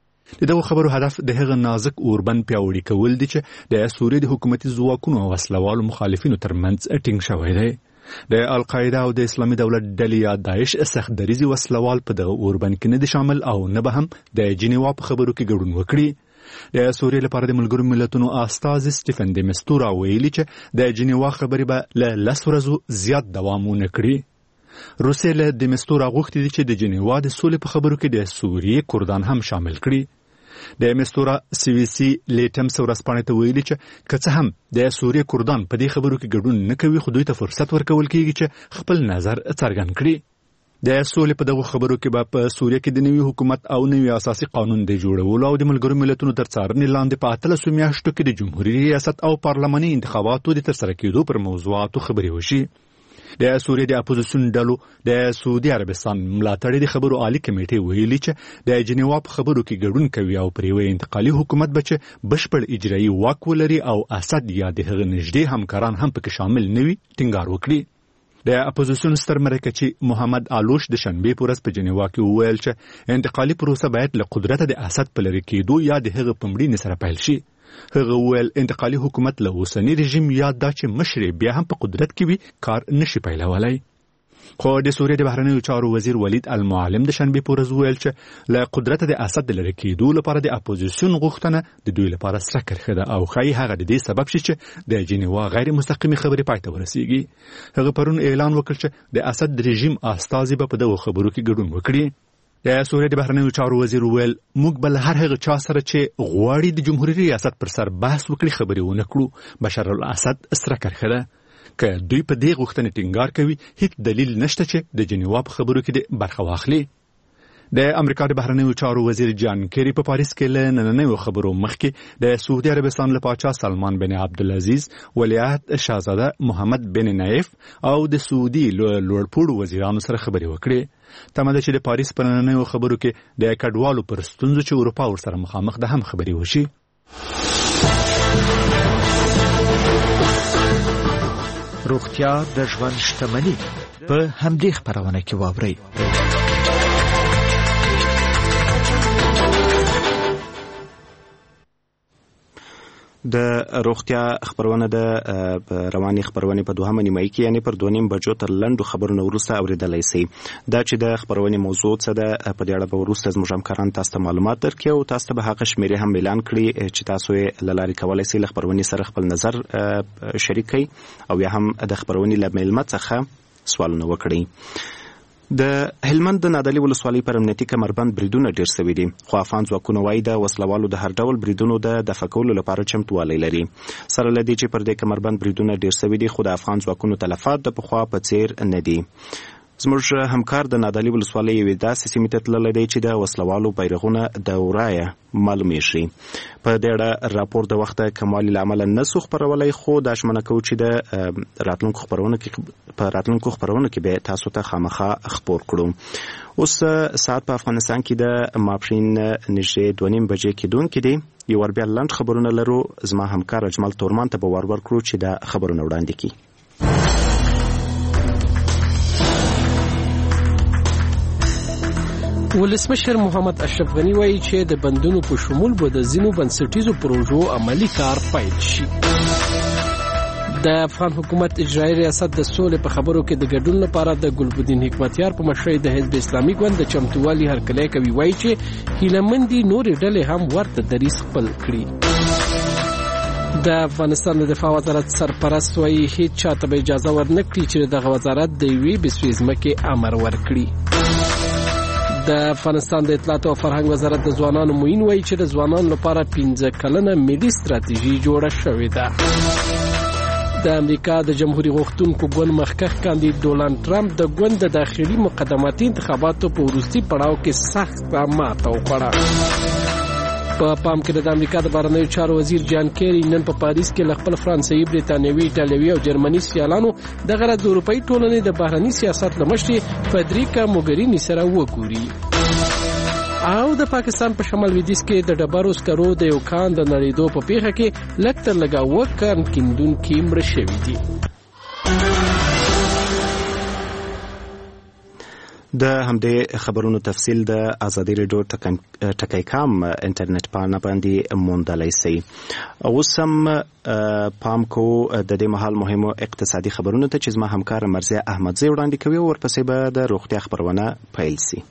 د دغه خبرو هدف د هغه نازک اوربند پیاوړي کول دي چې د سوریې د حکومتي ځواکونو او وسلوالو مخالفینو ترمنځ ټینګ شوی دی. د القاعده او د اسلامي دولت ډلې یا داعش سخت دریزي وسلوال په دغه اوربند کې نه دي شامل او نه به هم د جنیوا په خبرو کې ګډون وکړي. د سوریې لپاره د ملګرو ملتونو استاذ سټیفن د مستورا ویلي چې د جنیوا خبرې به له لس ورځو زیات دوام ونه کړي. روسیې له د مستورا غوښتي دي چې د جنیوا د سولې په خبرو کې د سوریې کردان هم شامل کړي. د مستورا سی وی سی لیټم سورسپانې ته ویلي چې که څه هم د سوریې کردان په دې خبرو کې ګډون نه کوي خو دوی ته فرصت ورکول کیږي چې خپل نظر څرګند کړي. د سولې په دغه خبرو کې به په سوریې کې د نوي حکومت او نوي اساسي قانون د جوړولو او د ملګرو ملتونو تر څارنې لاندې په اتلسو میاشتو کې د جمهوریت ریاست او پارلماني انتخاباتو د ترسره کېدو پر موضوعاتو خبرې وشي. د سوریې د اپوزیسیون ډلو د سعودي عربستان ملاتړي د خبرو عالی کمیټې ویلي چې د جنیوا په خبرو کې ګډون کوي او پر یو انتقالي حکومت به چې بشپړ اجرایي واک ولري او اسد یا د هغه نږدې همکاران هم پکې شامل نه وي ټینګار وکړي. د اپوزیسیون ستر مرکچی محمد آلوش د شنبې په ورځ په جنیوا کې وویل چې انتقالي پروسه باید له قدرت د اسد په لرې کېدو یا د هغه په مړینې سره پیل شي. هغه ویل انتقالي حکومت له اوسني رژیم یا دا چې مشر بیا هم په قدرت کې وي کار نشي پیلولای. خو د سوریې د بهرنیو چارو وزیر ولید المعلم د شنبې په ورځ ویل چې له قدرت د اسد د لرې کېدو لپاره د اپوزیسیون غوښتنه د دوی لپاره سره کرښه ده او ښایي هغه د دې سبب شي چې د جنیوا غیر مستقیمې خبرې پای ته ورسیږي. هغه پرون اعلان وکړ چې د اسد رژیم استازي به په دغه خبرو کې ګډون وکړي. د سوریې د بهرنیو چارو وزیر ویل موږ بل هر هغه چا سره چې غواړي د جمهوریت ریاست پر سر بحث وکړي خبرې ونه کړو. بشار الاسد سره کرښه ده. که دوی په دې غوښتنې ټینګار کوي هیڅ دلیل نشته چې د جنیوا په خبرو کې د برخه واخلي. د امریکا د بهرنیو چارو وزیر جان کری په پاریس کې له نننیو خبرو مخکې د سعودي عربستان له پاچا سلمان بن عبدالعزیز، ولیعهد شاهزاده محمد بن نایف او د سعودي لوړپوړو وزیرانو سره خبرې وکړې. تمه ده چې د پاریس په نننیو خبرو کې د کډوالو پر ستونزو چې اروپا ورسره مخامخ ده هم خبرې وشي. روغتیا د ژوند شتمني په همدې خبرونه کې واورئ. د روغتیا خبرونه د رواني خبرونه په دوهمه نیمایي کې یعنی پر دوه نیم بجو تر لنډو خبرونو وروسته اوریدلای شئ. دا چې د خبرونې موضوع څه ده په دې اړه به وروسته زموږ همکاران تاسو ته معلومات درکړي او تاسو ته به هغه شمیرې هم اعلان کړي چې تاسو یې له لارې کولی شئ له خبرونې سره خپل نظر شریک کړئ او یا هم د خبرونې له میلمه څخه سوالونه وکړئ. د هلمند د نادعلي ولسوالۍ پر امنیتي کمربند بریدونه ډېر سوي دي، خو افغان ځواکونه وایي د وسلوالو د هر ډول بریدونو د دفع کولو لپاره چمتووالی لري. سره له دې چې پر دې کمربند بریدونه ډېر سوي دي خو د افغان ځواکونو تلفات د پخوا په څیر نه دي. زموږ همکار د نادعلي ولسوالۍ یوې داسې سیمې ته تللی دی چې د وسلوالو بیرغونه د ورایه معلومیږي. په دې اړه راپور د وخته کموالي له امله نه سو خپرولی، خو دا ژمنه کوو چې د راتلونکو خپرونو کې په راتلونکو خپرونو کې به تاسو ته خامخا خپور کړو. اوس ساعت په افغانستان کې د ماپښین نږدې دوه نیم بجې کېدونکي دي. یو ور بیا لنډ خبرونه لرو. زما همکار اجمل تورمان ته به ور ورکړو چې دا خبرونه وړاندې کړي. ولسمشر محمد اشرف غنی وایي چې د بندونو په شمول به د ځینو بنسټیزو پروژو عملی کار پیل شي. د افغان حکومت اجرایي ریاست د سولې په خبرو کې د ګډون لپاره د ګلبدین حکمتیار په مشرۍ د حزب اسلامي ګوند د چمتووالي هرکلی کوي. وایي چې هیلهمندي نورې ډلې هم ورته دریځ خپل کړي. د افغانستان د دفاع وزارت سرپرست وایي هیڅ چاته به اجازه ورنکړي چې دغه وزارت د یوې بسوې ځمکې امر ورکړي. د افغانستان د اطلاعات او فرهنګ وزارت د ځوانانو معین وایي چې د ځوانانو لپاره پنځه کلنه ملي ستراتیژي جوړه شوې ده. د امریکا د جمهوریت غوښتونکو ګوند مخکښ کاندید ډونالډ ټرمپ د ګوند د داخلي مقدماتي انتخاباتو په وروستي پړاو کې سخته ماته وخوړه. په پام کې د امریکا د بهرنیو چارو وزیر جان کیری نن په پاریس کې له خپل فرانسوي، برتانیوي، ایټالوي او جرمني سیالانو د غره د اروپאי ټولنې د بهرني سیاست له مشرې فدریکا موګرینی سره وګوري. او د پاکستان په شمال لویدیځ کې د ډبرو سکرو د یو کان د نړېدو په پیښه کې لږ تر لږه اووه کان کیندونکي مړه شوي دي. د همدې خبرونو تفصیل د ازادي راډیو ټکی کام انټرنیټ پاڼه باندې موندلی شئ. اوس هم پام کوو د دې مهال مهمو اقتصادي خبرونو ته چې زما همکار مرزیه احمدزی وړاندې کوي او ورپسې به د روغتیا خبرونه پیل شي.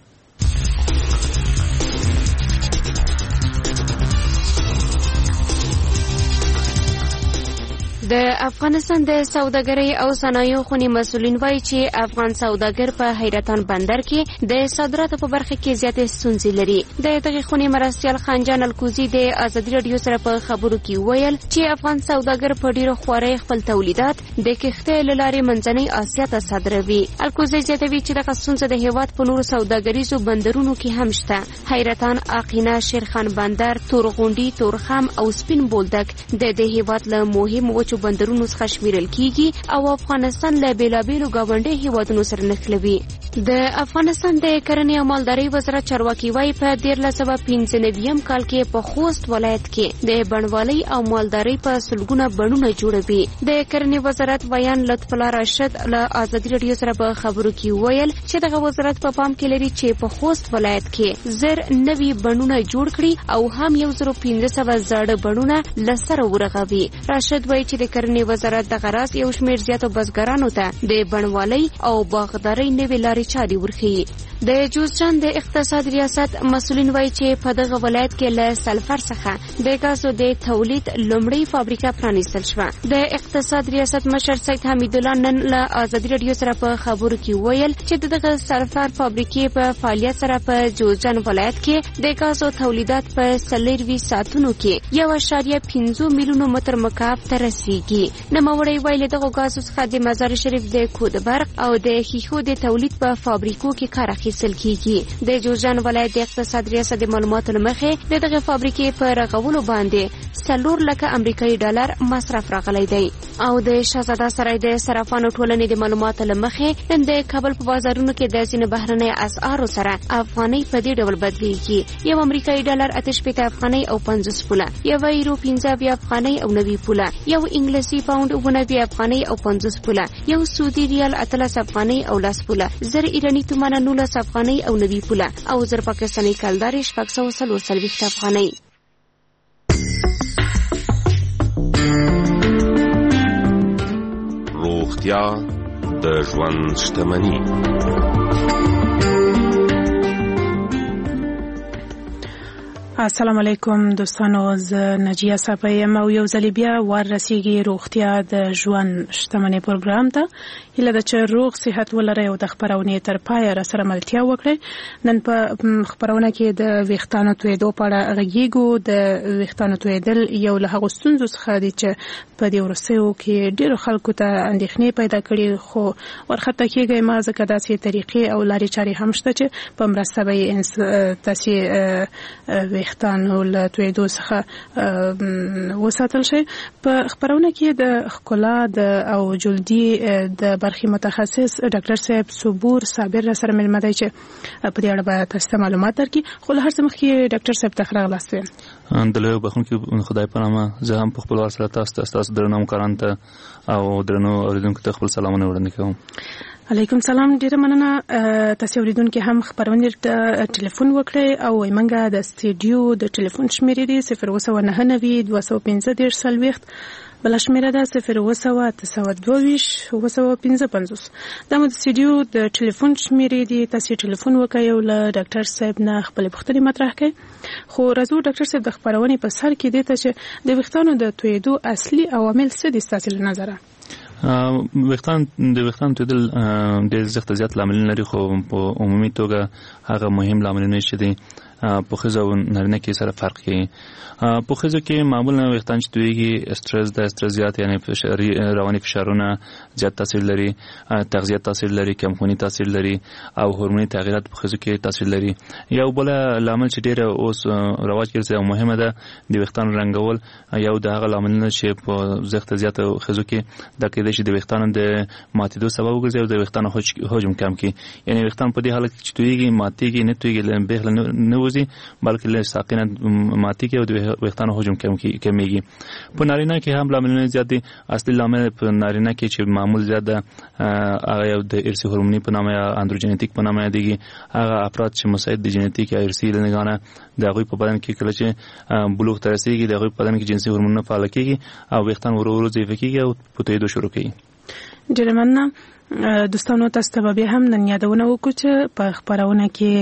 د افغانستان د سوداګرۍ او صنایعو خونې مسؤلین وایي چې افغان سوداګر په حیرتان بندر کې د صادراتو په برخه کې زیاتې ستونزې لري. د دغې خونې مرستیال خانجان الکوزي د ازادي راډیو سره په خبرو کې ویل چې افغان سوداګر په ډیرو خوارۍ خپل تولیدات د کښتۍ له لارې منځنۍ اسیا ته صادروي. الکوزي زیاتوي چې دغه ستونزه د هیواد په نورو سوداګریزو بندرونو کې هم شته. حیرتان، اقینه، شیرخان بندر، تورغونډي، تورخم او سپین بولدک د دې هیواد له مهمو وچو بندرونو څخه شمیرل کیږي او افغانستان له بیلابیلو ګاونډي هیوادونو سره نښلوي. د افغانستان د کرنې او مالدارۍ وزارت چارواکي وایي په دیارلس سوه پنځه نوي کال کې په خوست ولایت کې د بڼوالۍ او مالدارۍ په سلګونه بڼونه جوړوي. د کرنې وزارت ویان لطف الله راشد له ازادي راډیو سره په خبرو کې ویل چې دغه وزارت په پام کې لري چې په خوست ولایت کې زر نوي بڼونه جوړ کړي او هم یو زر پنځه سوه زاړه بڼونه لسره ورغوي. راشد وایي چې د کرنې وزارت د غراس یو شمېر زیاتو بزګرانو ته د بڼوالۍ او باغدارۍ نوې لارې چارې ورښیي. د جوزجان د اقتصاد ریاست مسؤلین وایي چې په دغه ولایت کې له سلفر څخه د ګازو د تولید لومړی فابریکه پرانیستل شوه. د اقتصاد ریاست مشر سید حمید الله نن له ازادي راډیو سره په خبرو کې ویل چې دغه سلفر فابریکې په فعالیت سره په جوزجان ولایت کې د ګازو تولیدات په څلروي ساعتونو کې یو اعشاریه پنځه میلیونو متر مکعب ته رسیږي. نوموړی ویلي دغه ګازو څخه د مزار شریف د کود برق او د ښیښو د تولید په فابریکو کې کار اخیستل کیږي. د جوزجان ولایت د اقتصاد ریاست د معلوماتو له مخې د دغه فابریکې په رغولو باندې څلور لکه امریکایي ډالر مصرف راغلی دی. او د شهزاده سرای د صرافانو ټولنې د معلوماتو له مخې نن د کابل په بازارونو کې د ځینو بهرنۍ اسعارو سره افغانۍ په دې ډول بدلیږي. یو امریکایي ډالر اته شپېته افغانۍ او پنځوس پوله، یو یورو پنځه اویا افغانۍ او نوي پوله، یو انګلیسي پاونډ اووه نوي افغانۍ او پنځوس پوله، یو سعودي ریال اتلس افغانۍ او لس پوله، زر ایراني تومانه نولس افغانۍ او نوي پوله او زر پاکستاني کلدارې شپږ سوه څلور څلوېښت افغانۍ. روغتیا د ژوند شتمني. السلام علیکم دوستانو، زه نجیه صافی یم او یو ځل بیا ور رسیږي روغتیا د ژوند شتمنۍ پروګرام ته. هیله ده چې روغ صحت ولرئ او د خپرونې تر پایه راسره ملتیا وکړئ. نن په خپرونه کې د ویښتانو تویېدو په اړه غږیږو. د ویښتانو تویېدل یو له هغو ستونزو څخه دی چې په دې وروستیو کې ډېرو خلکو ته اندېښنې پیدا کړي، خو ورخطا کېږئ ما ځکه داسې طریقې او لارې چارې هم شته چې په مرسته به یې تاسې ویښتانو له تویېدو څخه وساتل شي. په خپرونه کې د ښکلا د او جلدي د برخې متخصص ډاکټر صاحب صبور صابر را سره مېلمه دی چې په دې اړه به تاسو ته معلومات درکړي. خو له هر څه مخکې ډاکټر صاحب ته ښه راغلاست وایم. د لویو بخښونکي خدای په نامه زه هم په خپل وار سره تاسو ته ستاسو درنو همکارانو ته او درنو اورېدونکو ته خپل سلامونه وړاندې کوم. علیکم سلام، ډیره مننه. تاسو اوریدونکو هم خبرونه ته ټلیفون وکړئ او ایمنګه د سټډیو د ټلیفون شمیرې دی صفر اووه سوه نهه نوي دوه سوه پنځه دېرش څلوېښت، بل شمیره ده صفر اووه سوه اته سوه دوه ویشت اووه سوه پنځه پنځوس. دا مو د سټډیو د ټلیفون شمیرې دی. تاسو ټلیفون وکړئ او له ډاکټر صاحب نه خپل پوښتنې مطرح کړئ. خو راځو ډاکټر صاحب د خبرونې په سر کې دی چې د ویښتانو د تویېدو اصلي عوامل څه دي ستاسو له نظره؟ ویښتان د ویښتانو تویېدل ډېر زیات زیات لاملونه لري، خو په عمومي توګه هغه مهم لاملونه چې دي په ښځو او نارینه کې سره فرق کوي. په ښځو کې معمولا ویښتان چې تویېږي استرس د استرس زیات یعنی رواني فشارونه زیات تاثیر لري، تغذیه تاثیر لري، کمخوني تاثیر لري او هورموني تغییرات په ښځو کې تاثیر لري. یو بل لامل چې ډېر اوس رواج ګرځي او مهمه ده د ویښتانو رنګول. یو د هغه لاملونه چې په زیات زیات ښځو کې دا کېدای شي د ویښتانو د ماتېدو سبب وګرځي او د ویښتانو حجم کم کړي. یعنی ویښتان په دې حالت کې چې تویېږي ماتېږي نه تویېږي له بېخ نه وځي بلکې له ساقینه ماتېږي او د ویښتانو حجم کمیږي. په نارینه کې هم لاملونه زیات دي. اصلي لامل په نارینه کې چې معمول زیات ده هغه یو د ارثي هورموني په نامه یا اندروجینیټیک په نامه یادېږي. هغه افراد چې مساعد د جینیټیک یا ارثي لنګانه د هغوی په بدن کې کله چې بلوغ ته رسېږي د هغوی په بدن کې جنسي هورمونونه فعاله کېږي او ویښتان ورو ورو ضعیفه کېږي او په تویېدو شروع کوي. ډېره مننه. دوستانو تاسو ته بیا هم نن یادونه وکړو چې په خپرونه کې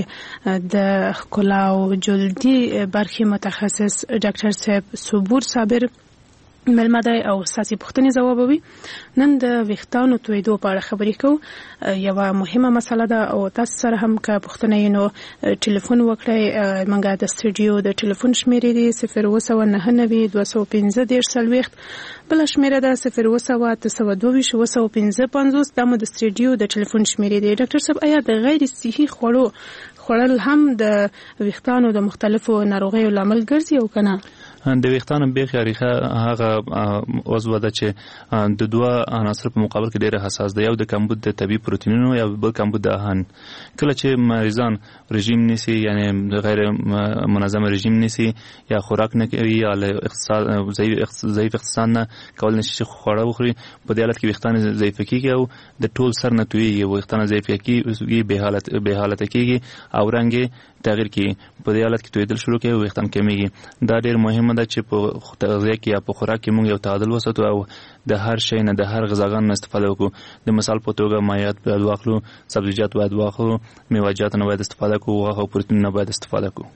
د ښکلا او جلدي برخې متخصص ډاکټر صاحب صبور صابر مېلمه دی او ستاسې پوښتنې ځوابوي. نن د ویښتانو تویېدو په اړه خبرې کوو. یوه مهمه مسله ده او تاسو سره هم که پوښتنه یې نو ټلیفون وکړئ. موږ د سټډیو د ټلیفون شمیرې دي صفر اووه سوه نهه نوي دوه سوه پنځه دېرش څلوېښت، بله شمیره ده صفر اووه سوه اته سوه دوه ویشت اووه سوه پنځه پنځوس. دا مو د سټډیو د ټلیفون شمیرې دي. ډاکټر صاحب آیا د غیر صحي خوړو خوړل هم د ویښتانو د مختلفو ناروغیو لامل ګرځي او که نه؟ د ویښتانو بیخ یا ریښه هغه عضو ده چې د دوه عناصر په مقابل کې ډېره حساس ده. یو د کمبود د طبیعي پروتینونو یا بل کمبود د آهن. کله چې مریضان رژیم نیسي یعنی غیر منظم رژیم نیسي یا خوراک نه کوي یا له اقتصاد ضعیف اقتصاد نه کول نشي خواړه وخوري، په دې حالت کې ویښتان ضعیفه کېږي او د ټول سر نه تویېږي. ویښتان ضعیفه کېږي، بې حالت بې حالته کېږي او رنګ یې تغییر کوي. په دې حالت کې تویېدل شروع کوي او ویښتان کمیږي. دا ډېر مهمه ده چې په تغذیه کې یا په خوراک کې موږ یو تعادل وساتو او د هر شی نه د هر غذاګانو نه استفاده وکړو. د مثال په توګه مایعات باید واخلو، سبزیجات باید واخلو، میوه‌جات نه باید استفاده کوو، غوښه او پروتین نه باید استفاده کوو.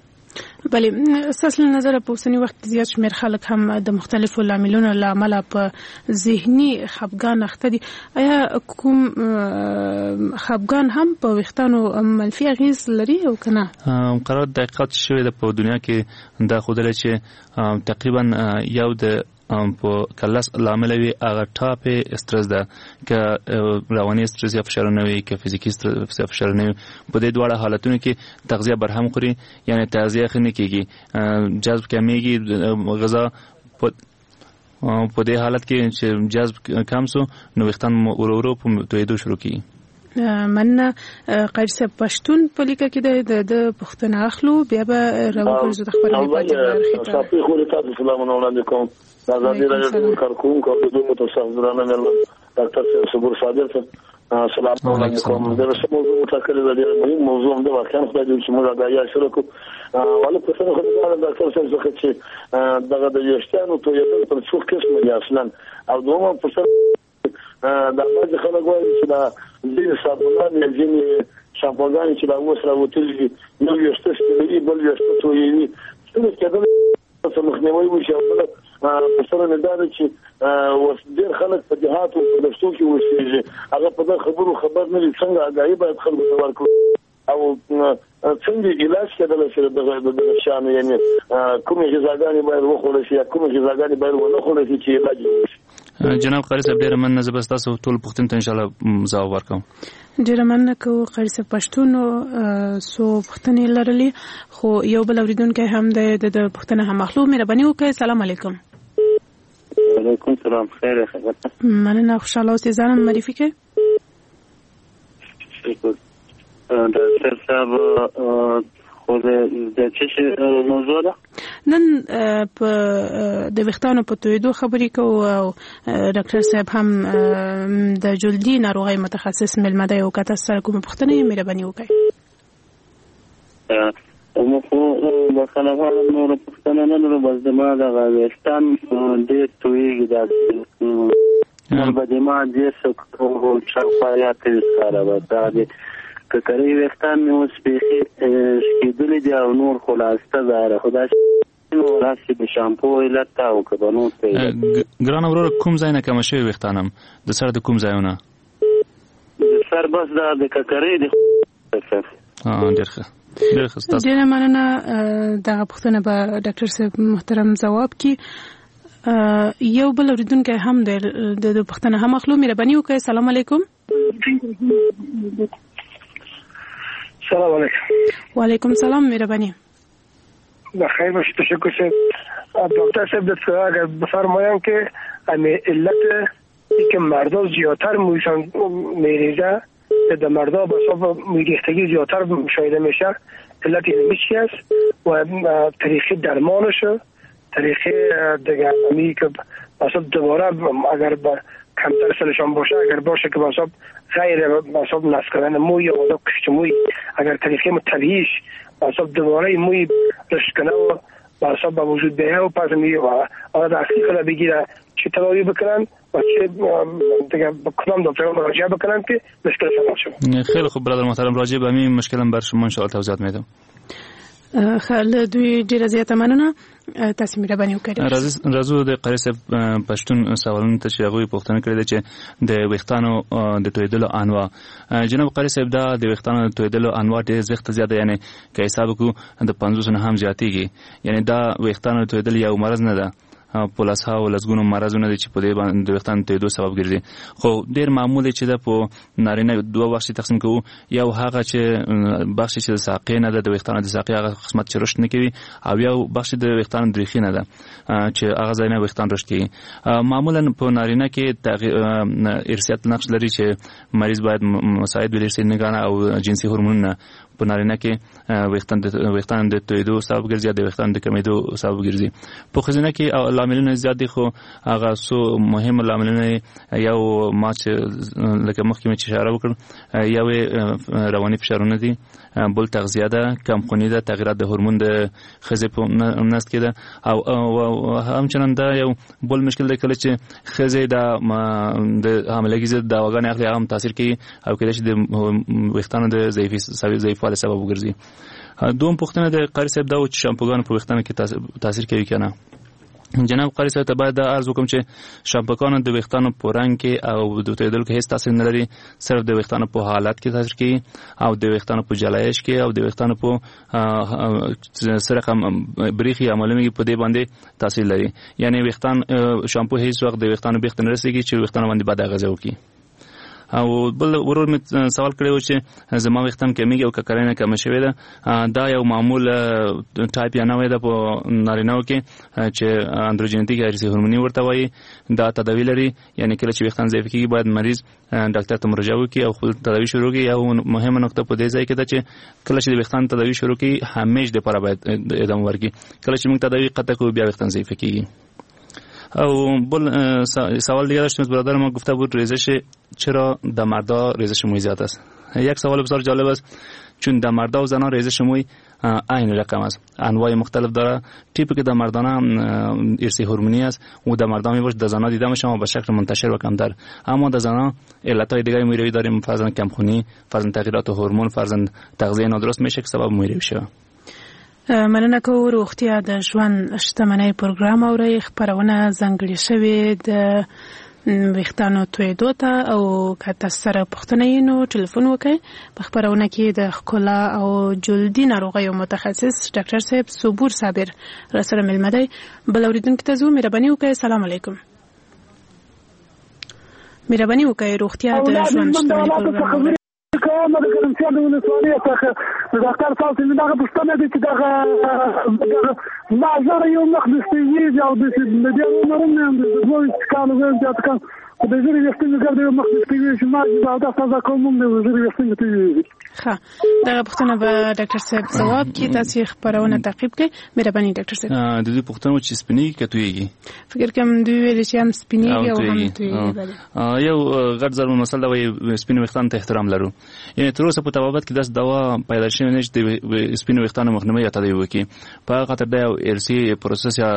بلې ستاسو له نظره په اوسني وخت کې زیات شمېر خلک هم د مختلفو لاملونو له امله په ذهني خفګان اخته دي. آیا کوم خفګان هم په ویښتانو منفي اغېز لري او که نه؟ قرار تحقیقات شوی ده په دنیا کې دا ښودلی چې تقریبا یو د په کلس لامل وي هغه ټاپ استرس ده، که رواني استرس یا فشارونه وي که فزیکي استرس یا فشارونه وي. په دې دواړه حالتونو کې تغذیه برهم خوري، یعنی تغذیه ښه نه کېږي، جذب کمیږي غذا. په دې حالت کې چې جذب کم سو نو ویښتان ورو ورو په تویېدو شروع کېږي. مننه. قیصر صاحب پښتون په لیکه کې د پښتون اخلو بیا به راوګرځو د خبرې پاتې برخې ته. صافي خو تاسو سلامونه وړاندې کوم. آزادي راډیو کارکونکو او د متخصصانو مېلمه ډاکټر صبور صابر ته سلام وړاندې کوم. د رسمو موضوع متکلم دی، مهم موضوع هم د واقعا خدای دې چې موږ دا یا شروع کوو. ولې په څه خو دا ډاکټر صاحب څخه چې دغه د یشتانو تویېدل پر څو قسمه دي اصلا او دومره په څه دا بعض خلک وایي چې دا ځینې صابونان یا ځینې شامپوګانې چې دا اوس راوتلي دي یو ویښته سپینوي بل ویښته تویوي څنګه کېدلی څه مخنیوی وشي او بله په سره نه دا ده چې اوس ډېر خلک په دیهاتو په دښتو کې اوسېږي هغه په دغه خبرو خبر نه دي څنګه اګاهي باید خلکو ته ورکړو او څنګه علاج کېدلی شي دغه دغه شیانو یعنې کومې غذاګانې باید وخوړل شي یا کومې غذاګانې باید ونه خوړل شي چې علاج وشي. جناب قاری صاحب ډېره مننه. زه به ستاسو ټول پوښتنو ته انشاءالله ځواب ورکوم. ډېره مننه کوو قاری صاحب. پښتون څو پوښتنې لرلې خو یو بل اورېدونکی هم دی د ده پوښتنه هم اخلو. مهرباني وکړئ. سلام علیکم. وعلیکم سلام. خیر خبر مننه. خوشحاله اوسئ. ځان معرفي کړئ. ډاکټر صاحب خو د څه شي موضوع ده؟ نن په د ویښتانو په تویدو خبرې کوو او ډاکټر صاحب هم د جلدي ناروغۍ متخصص مېلمه دی او که تاسو سره کومه پوښتنه یې مهرباني وکړئ. موږ خو بخښنه غواړم نوره پوښتنه نه لرو بس زما دغه ویښتان ډېر تویېږي دا مقدمه ډېر څه شاوخوا یا تریس کاله به دا د ککرۍ ویښتان مې اوس بیخي شکېدلي دي او نور خو لاسته ظاهره خو دا راسي د شامپو علت ته او که به نور ته ګرانه وروره کوم ځای نه کمه شوي ویښتان هم د سر د کوم ځایونه؟ د سر بس دا د ککرۍ د ډېر ښه ډېر ښه. ډېره مننه. دغه پوښتنه به ډاکټر صاحب محترم ځواب کړي. یو بل اورېدونکی هم دی د پوښتنه هم اخلو. مهرباني وکړئ. سلام علیکم. سلام علیکم. وعلیکم سلام. مهربانی. بخیر باشید. تشکر صاحب. دکتر صاحب اگر بفرمایند که علت که مردا زیادتر مویشان میریزه در مردا به حساب میریختگی زیادتر مشاهده میشه علت این چی است و طریقه درمانشه طریقه دیگه می که حساب دوباره اگر کمتر سلشان باشه اگر باشه که حساب غیر حساب نسل کردن موی یا حساب کشت موی اگر طریقه طبیعیش حساب دوباره موی رشد کنه و حساب به وجود بیه و پس می آده اصلی کنه بگیره چه تداوی بکنن و چه دیگه کدام دکتر مراجعه بکنن که مشکل شما شد. خیلی خوب برادر محترم. راجع به همین مشکلم بر شما ان شاء الله توضیحات میدم. خل دوی ډیره زیاته مننه. تاسو مهرباني وکړئ. راځو د قاری صاحب پښتون سوالونو ته چې هغوی پوښتنه کړې ده چې د ویښتانو د تویدلو انواع. جناب قاری صاحب دا د ویښتانو د تویدلو انواع ډېر زیات زیاته یعنی که حساب وکړو د پنځوس نه هم زیاتېږي یعنی دا ویښتانو تویدل یو مرض نه ده پولاس ها او لزګونو مرزونه دي چې په دې باندې د ویښتانو تویدو سبب ګرځي خو ډېر معمول دی چې دا په نارینه دوه بخش تقسیم کوو. یو هغه چې بخش چې د ساقې نه ده د ویښتانو د ساقې هغه قسمت چې رشد نه کوي او یو بخش د ویښتانو د ریښې نه ده چې هغه ځای نه ویښتان رشد کوي. معمولا په نارینه کې ارثیات نقش لري چې مریض باید مساعد وي ارثي نګانه او جنسي هورمونونه په نارینه کې ویښتان د ویښتان د تویدو سبب ګرځي د ویښتان د کمیدو سبب ګرځي. په ښځینه کې لاملونه زیات دي خو هغه څو مهم لاملونه یو ما چې لکه مخکې مې اشاره وکړ یو رواني فشارونه دي بل تغذیه ده کمخوني ده تغییرات د هورمون د ښځې په نسل کې ده او همچنان دا یو بل مشکل دی کله چې ښځې د د حاملګي ضد دواګانې اخلي هغه هم تاثیر کوي او کله چې د ویښتانو د ضعیفي ضعیفوالي سبب وګرځي. دوم پوښتنه د قاری صاحب دا و چې شامپوګان په ویښتانو کې تاثیر کوي که نه. جناب قاری صاحب ته باید دا عرض وکړم چې شامپوګان د ویښتانو په رنګ کې او د تویدلو کې هیڅ تاثیر نه لري صرف د ویښتانو په حالت کې تاثیر کوي او د ویښتانو په جلایش کې او د ویښتانو په سره بریخي عملونه په دې باندې تاثیر لري یعنی ویښتان شامپو هیڅ وخت د ویښتانو بیخ ته نه رسېږي چې ویښتانو باندې بد اغېزه وکړي. او بل ورور مې سوال کړی و چې زما ویښتان کمیږي او ککرۍ نه کمه شوې ده. دا یو معمول ټایپ یا نوع ده په نارینه‌و کې چې اندروجینیټیک ارثي هورموني ورته وایي. دا تداوی لري یعنی کله چې ویښتان ضعیف کېږي باید مریض ډاکټر ته مراجعه وکړي او خپل تداوی شروع کړي. یو مهمه نقطه په دې ځای کې ده چې کله چې د ویښتان تداوی شروع کړي همیشه لپاره باید ادامه ورکړي. کله چې موږ تداوی قطع کوو بیا ویښتان ضعیف کېږي. او بل سوال دیگه داشتیم از برادر ما گفته بود ریزش چرا در مردا ریزش موی زیاد است. یک سوال بسیار جالب است چون در مرد و زنان ریزش موی عین رقم است. انواع مختلف داره. تیپی که در مردان ارثی هورمونی است و در مردان میباشه، در زنان دیده میشه به شکل منتشر و کمتر. اما در زنان علتهای دیگه مویروی داریم، فرضاً کمخونی، فرضاً تغییرات هورمون، فرضاً تغذیه نادرست میشه که سبب مویروی شه. مننه کوو روغتیا د ژوند شتمنۍ پروګرام اورئ. خپرونه ځانګړې شوې د ویښتانو تویېدو ته او که تاسو سره پوښتنه یې نو ټلیفون وکړئ. په خپرونه کې د ښکلا او جلدي ناروغیو متخصص ډاکټر صاحب صبور صابر راسره مېلمه دی. بل اورېدونکي ته ځو. مهرباني وکړئ. سلام علیکم. مهرباني وکړئ. روغتیا د ژوند شتمنۍ پروګرام کومه د کرنسیان د ولسوالۍ څخه د ډاکټر صاحب څخه دغه پوښتنه ده چې دغه ما زره یو مخ د سپیږي او د دې عمرونه هم د دوه کالو ځای ته خو د زری وختونو ګرځي یو مخ د سپیږي چې ما دا تاسو کوم د زری وختونو ته ښه دغه پوښتنه به ډاکټر صاحب ځواب کړي. تاسو خبرونه تعقیب کړئ. مهرباني ډاکټر صاحب. د دې پوښتنه چې سپینیږي که تویږي؟ فکر کوم دوی ویل چې هم سپینیږي او هم تویږي. یو غټ ضرب مسله وي سپین وختان ته احترام لرو. یعنی تر اوسه په طبابت کې داس دوا پیدا شوی نه چې د سپین وختانو مخنیوي یا تداوی وکړي. په خاطر دا یو ارثي پروسس یا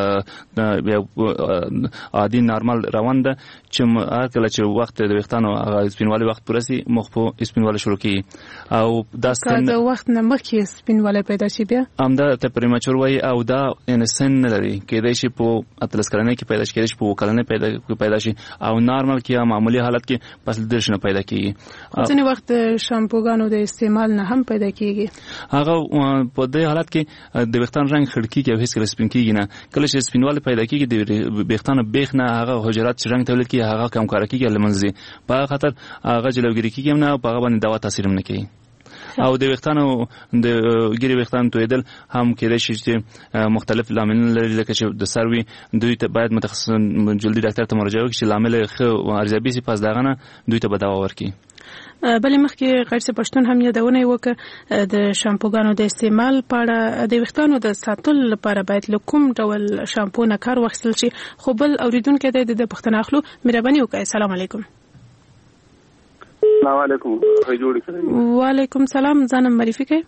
عادي نارمال روان ده چې هر کله چې وخت د وختانو هغه سپینوالي وخت پرسي مخ په سپینوالي شروع کیږي او دا ستن د وخت نه مخکې سپینوالي پیدا شي بیا هم دا ته پریمچور وای او دا ان سن نه لري کېدای شي په اتلس کلنۍ کې پیدا شي کېدای شي په کلنۍ پیدا پیدا شي او نارمال کې یا معمولی حالت کې پس درش نه پیدا کیږي. ځینې وخت شامپوګانو د استعمال نه هم پیدا کیږي. هغه په دې حالت کې د وختان رنگ خړکی کې هیڅ کله سپین کیږي نه. کله چې سپینوالي پیدا کیږي د وختانو بیخ نه هغه حجرات چې رنگ تولید کیږي هغه کم کار کیږي لمنځي په خاطر هغه جلوګیری کیږي نه په هغه باندې دوا تاثیر نه کوي. او د وختانو د ګری وختانو تویدل هم کېدای شي چې مختلف لاملونه لري لکه چې د سروي دوی ته باید متخصص جلدي ډاکټر ته مراجعه وکړي چې لامل خو ارزیابي سي پاس داغه نه دوی ته به دوا ورکړي. بلې مخکې غیر پښتون هم یادونه وکړه د شامپوګانو د استعمال په اړه د وختانو د ساتلو لپاره باید له کوم ډول شامپو نه کار واخیستل شي. خو بل اوریدونکو د د پښتنه اخلو. مهرباني وکړئ. السلام علیکم. السلام علیکم. وعلیکم سلام. ځان معرفي کړئ.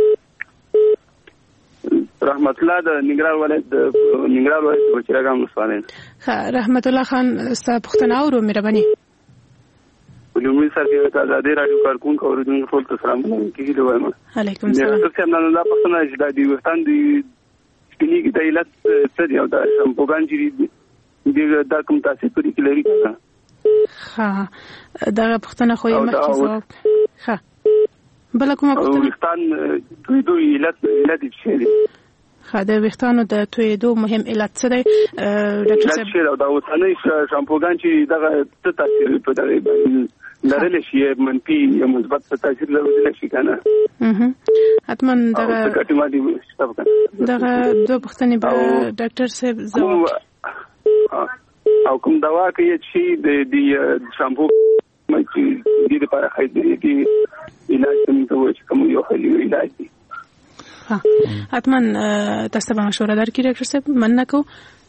رحمت الله د ننګرهار ولایت د ننګرهار ولایت بچراګام مسوانه. ښه رحمت الله خان ستاسو پښتنه اورو. مهرباني. ولومړی سره د آزادۍ رادیو کارکونکو اوریدونکو ټول ته سلام کیږي وایم. علیکم السلام. زه څنګه نه لا پښتنه چې د دې وختان دی سپینیږي د علت څه دی او د شامپوګان چې دی د کوم تاسو پرې کې لري کنه. ها دا پښتنه خو یې مخکې جواب. ها بل کومه پښتنه وختان دوی دوی علت علت څه دی؟ ها د وختانو د تویدو مهم علت څه دی ډاکټر صاحب؟ دا اوسنۍ شامپوګان چې دغه څه تاثیر په دغه باندې لرلی شي منفي یا مثبت تاثیر لرلی شي کنه. اها حتما دغه دغه دوه پښتنې به ډاکټر صاحب ځواب او کوم دوا کوي چې د دې شامپو مې د دې لپاره خېدې دي علاج کوم ته وایي کوم یو خلی علاج دي. ها حتما تاسو به مشوره درکړئ ډاکټر صاحب. مننه کوم.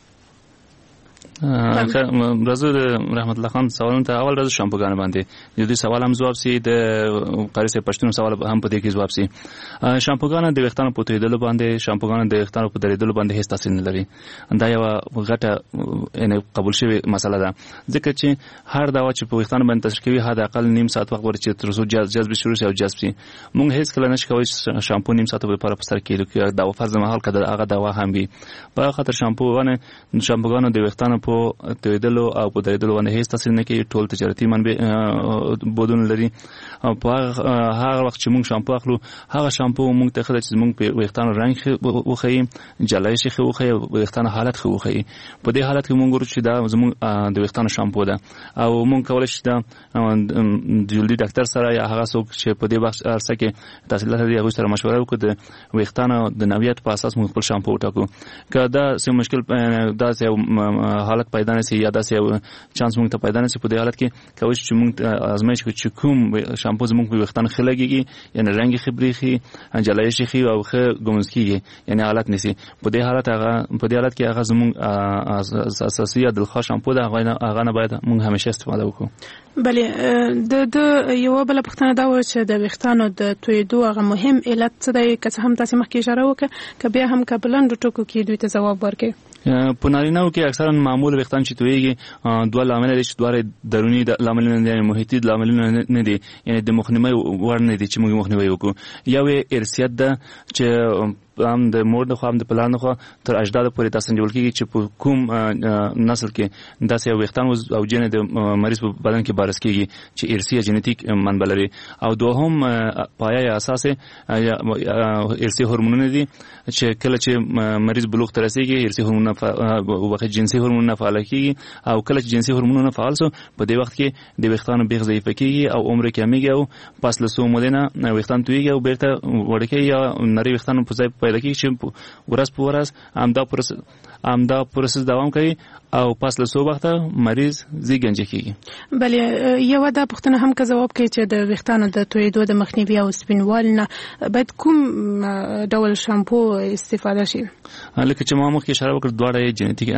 راځو د رحمت الله خان سوالونه ته اول راځو شامپوګان باندې د دې سوال هم جواب سي د قاری سي پښتون سوال هم په دې کې جواب سي. شامپوګان د وختانو په تویدل باندې شامپوګان د وختانو په درېدل باندې هیڅ تاثیر نه لري. دا یو غټه ان قبول شوی مسله ده ځکه چې هر دوا چې په وختانو باندې تاثیر کوي حد اقل نیم ساعت وخت ورچې تر څو جذب شروع شي او جذب شي. موږ هیڅ کله نشو کولی شامپو نیم ساعت لپاره په سر کې دا فرض محل کده هغه دوا هم وي. په خاطر شامپوګان شامپوګان د وختانو په تویدلو او په درېدلو باندې هیڅ تاثیر نه کوي. ټول تجارتي منبع بودون لري. په هغه وخت چې موږ شامپو اخلو هغه شامپو موږ ته خدای چې موږ په وختانو رنگ وخی جلای شي خو وخی وختانو حالت خو وخی. په دې حالت کې موږ ورته چې دا زموږ د وختانو شامپو ده او موږ کولای شو دا جلدي ډاکټر سره یا هغه څوک چې په دې وخت ارسه کې تحصیلات لري هغه سره مشوره وکړو د وختانو د نوعیت په اساس موږ خپل شامپو وټاکو. که دا سم مشکل دا یو حالت پیدا نشي یا داسې یو چانس موږ ته پیدا نشي په دې حالت کې کوي چې موږ ازمایش کوو چې کوم شامپو زموږ په وختان خلګيږي یعنی رنګ خبريخي انجلایش خي او خه ګمسکیږي یعنی حالت نشي په دې حالت هغه په دې حالت کې هغه زموږ اساسي دلخوا شامپو دا هغه نه باید موږ همیشه استفاده وکړو. بله د د یو بل پښتنه دا و چې د وختانو د تویدو هغه مهم علت څه دی که څه هم تاسو مخکې اشاره وکړه که بیا هم کبلند ټکو کې دوی ته جواب ورکړي. په نارینه‌و کې اکثرا معمول وختان چې تویږي دوه لامل دي چې دوه درونی لاملونه دي محیطي لاملونه نه دي یعنی د مخنیوي ور نه دي چې موږ مخنیوي وکړو. یو ارثیت ده چې هم د مور د خو هم د پلان خو تر اجداد پورې تاسو جوړ کیږي چې په کوم نسل کې داسې وختان او جن د مریض په بدن کې بارس کیږي چې ارثي جنټیک منبع لري. او دوهم پایه اساسه ارثي هورمونونه دي چې کله چې مریض بلوغ ته رسیږي ارثي هورمونونه وخت جنسي هورمونونه فعال کیږي او کله چې جنسي هورمونونه فعال سو په دې وخت کې د وختانو بیغ ضعیف کیږي او عمر کمیږي او پس له سو مودنه وختان تویږي او بیرته وړکې یا نری وختانو په ځای پیدا کیږي چې ورځ په ورځ امدا پروسس امدا پروسس دوام کوي او پس له سو وخته مریض زیږنجه کیږي. بله یو دا پښتنه هم که جواب کوي چې د وختانو د تویدو د مخنیوي او سپینوال نه باید کوم ډول شامپو استفاده شي؟ لکه چې ما مخکې اشاره وکړه دواړه جنټیک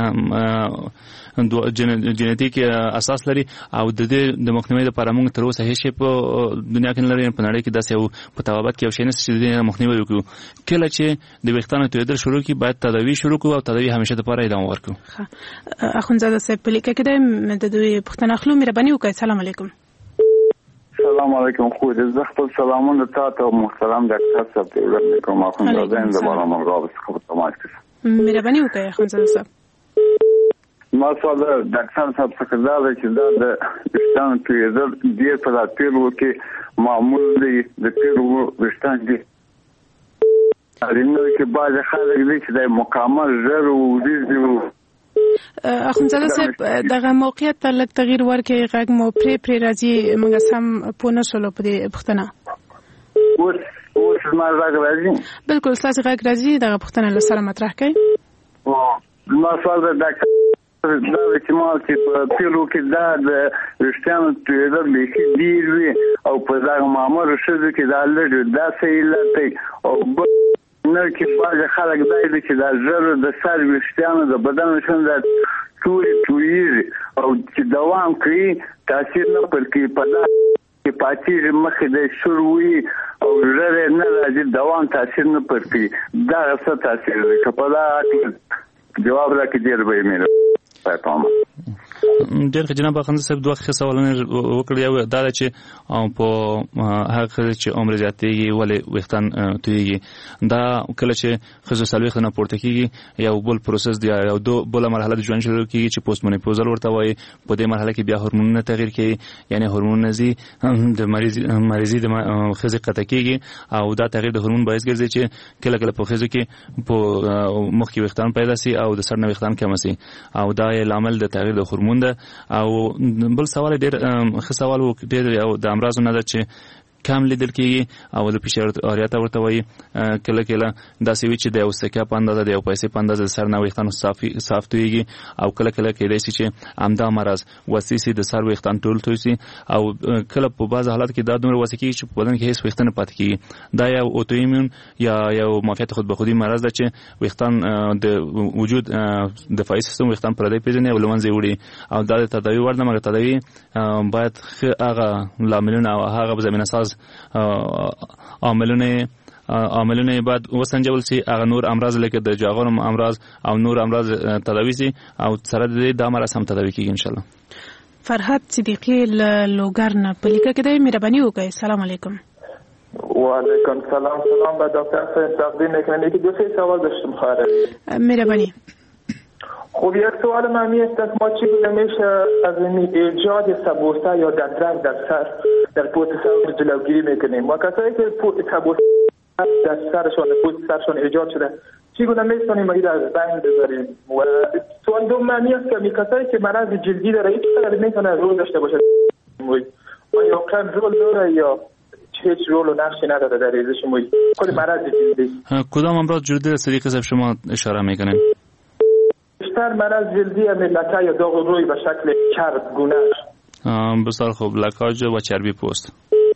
جنټیک اساس لري او د دې د مخنیوي لپاره موږ تر اوسه هیڅ په دنیا کې نه لري په نړۍ کې داسې یو په توابت کې یو شی نشته چې د مخنیوي وکړو. کله چې د وختانو تویدل شروع کی باید تداوی شروع کړو او تداوی همیشه لپاره ادامه ورکړو. اخوندزاده صاحب په لیکه کې د دوی پښتنه اخلو مهرباني وکړئ. السلام علیکم. السلام علیکم. خو دې زه خپل سلامونه تاسو او محترم ډاکټر صاحب ته ورکوم. اخوندزاده زنده بارم راوس خو تماس کړم. مهرباني وکړئ اخوندزاده صاحب. ما سوال ډاکټر صاحب څخه دا دی چې دا د وشتان پیډر ډیر په تاسو کې معمول دی د پیډو وشتان دي ارینو کې باز خلک دي چې د مکمل زر او دي. اخوندزاده صاحب دغه موقعیت ته لږ تغییر ورکړي غږ مو پرې پرې راځي موږ سم پوه نه شولو په دې پوښتنه. اوس اوس ما غږ راځي؟ بالکل ستاسو غږ راځي دغه پوښتنه له سره مطرح کړئ. ما سوال د ډاکټر دا چې ما چې په پیلو کې دا د وشتانو تویدل لیکي ډیر وي او په ځای معمول شوه کې دا لږ دا صحیح لته او نو کې باز خلک دای چې دا زره د سر وشتانو د بدن وشن دا ټول ټویر او چې دوام کوي تاثیر نه پر کې پدا کې پاتې مخې د شروعي او زره نه راځي دوام تاثیر نه پر کې دا څه تاثیر کوي کپدا جواب راکړي ډیر به مې ډېر جناب اخوند صاحب دوه ښه سوالونه وکړي. یو دا چې په هغه چې عمر زیاتېږي ولې وختان تویږي دا کله چې خزو سلوي خنه پورته کیږي یو بل پروسس دی یو دو بل مرحله د ژوند شروع کیږي چې پوسټ منیپوزل ورته وایي. په دې مرحله کې بیا هورمونونه تغییر کوي یعنی هورمونونه زی د مریض مریضي د خزې قطع کیږي او دا تغییر د هورمون باعث ګرځي چې کله کله په خزو کې په مخ کې وختان پیدا شي او د سر نه وختان کم شي او دا لامل د تغییر د هورمون ده. او بل سوال ډېر ښه سوال و ډېر او د امراض نه ده چې کم لیدل کیږي او د فشار اریاته ورته وایي کله کله داسې وي چې د یو سکه په اندازه د یو پیسې په اندازه سر نه وختان صافي صاف تویږي او کله کله کېدای شي چې امدا مرض وسیسي د سر وختان ټول توي او کله په بعض حالات کې دا دومره وسیکي چې په بدن کې هیڅ وختان پاتې کیږي. دا یو اوتوایمون یا یو معافیت خود به خودي مرض ده چې وختان د وجود دفاعي سیستم وختان پردې پیژني او لمنځه وړي او دا د تداوی ورنه مګر تداوی باید هغه لاملونه او هغه زمينه ساز عاملونه عاملونه بعد وسنجول سي هغه نور امراض لکه د جاغور امراض او نور امراض تداوی سي او سره د دې د امراض هم تداوی کیږي ان شاء الله. فرحت صدیقی لوګرنا په لیکه کې د مهرباني وکړئ. السلام علیکم. وعلیکم سلام. سلام به دکتر صاحب تقدیم میکنم. یکی دو سه سوال داشتم خواهر. مهربانی. خب یک سوال معنی است که ما چگونه میشه از این ایجاد سبوسه یا دندرنگ در سر در پوست سر جلوگیری میکنیم و کسایی که سبوسه در سرشان پوست سرشان ایجاد شده چگونه میتونیم این از بین بذاریم؟ و سوال دوم معنی است که کسایی که مرض جلدی داره این چقدر میتونه رول داشته باشه؟ آیا کم رول داره یا هیچ رول و نقشی نداره در ریزش موی خود مرض جلدی؟ کدام امراض جلدی در طریق شما اشاره میکنیم؟ بهتر مرض جلدی لکه یا داغ روی به شکل چرب گونه. بسیار خوب، لکاج و چربی پوست.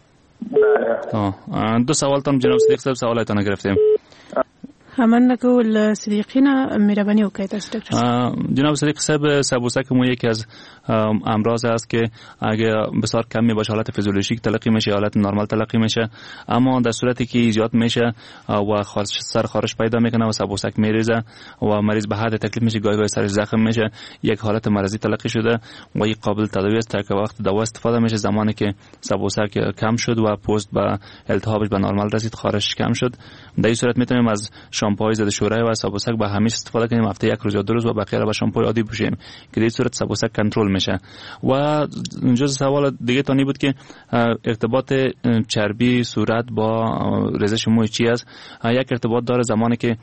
بله. دو سوالتان جناب صدیق صاحب سوالتان گرفتیم. همان نگول صدیقینا مهربانی وکړئ تاسو ډاکټر جناب صدیق صاحب سبوسک مو یکی از امراض است که اگه بسیار کم می باشه حالت فیزیولوژیک تلقی میشه، حالت نرمال تلقی میشه، اما در صورتی که زیاد میشه و سر خارش پیدا میکنه و سبوسک میریزه و مریض به حد تکلیف میشه، گاهی گاهی سرش زخم میشه، یک حالت مرضی تلقی شده و یک قابل تداوی است که وقت دوا استفاده میشه. زمانی که سبوسک کم شد و پوست به التهابش به نرمال رسید، خارش کم شد، در این صورت میتونیم از شامپوهای ضد شوره و سبوسک به همیشه استفاده کنیم، هفته یک روز یا دو روز و بقیه را به شامپوی عادی پوشیم که در این صورت سبوسک کنترل میشه. و جز سوال دیگه تانی بود که ارتباط چربی صورت با ریزش موی چی است؟ یک ارتباط داره زمانی که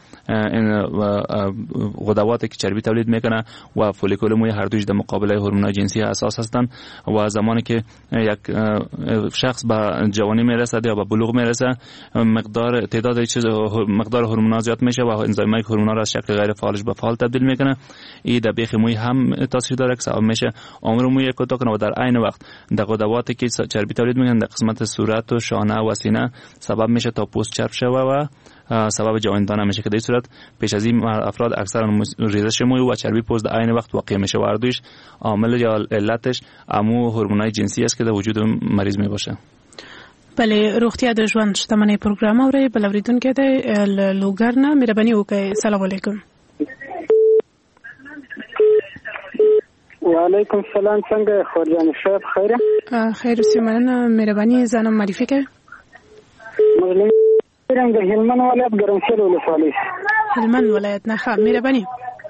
غدواتی که چربی تولید میکنه و فولیکول موی هر دوش در مقابله هورمونای جنسی اساس هستند و زمانی که یک شخص به جوانی میرسه یا به بلوغ میرسه، مقدار تعداد چیز مقدار هورمونات زیاد میشه و انزایمای هورمونا را از شکل غیر فعالش به فعال تبدیل میکنه. این در بیخ موی هم تاثیر داره که سبب میشه عمر موی کوتاه کنه و در عین وقت در غدواتی که چربی تولید میکنن در قسمت صورت و شانه و سینه سبب میشه تا پوست چرب شوه و سبب جوانیدن میشه که در این صورت پیش از این افراد اکثرا ریزش موی و چربی پوست در عین وقت واقع میشه و اردوش عامل یا علتش امو هورمونای جنسی است که در وجود مریض می باشه. بله، روغتیا د ژوند شتمنۍ پروګرام اورئ. بل اوریدونکي دی لوګر نه مهرباني وکړئ. السلام علیکم. وعلیکم السلام. څنګه خورجان صاحب خیره؟ خیر اوسې مننه. مهرباني ځانم معرفي کړئ. مظلوم رنګ هلمند ولایت ګرمسیر ولسوالۍ. هلمند ولایت نه. ښه مهرباني.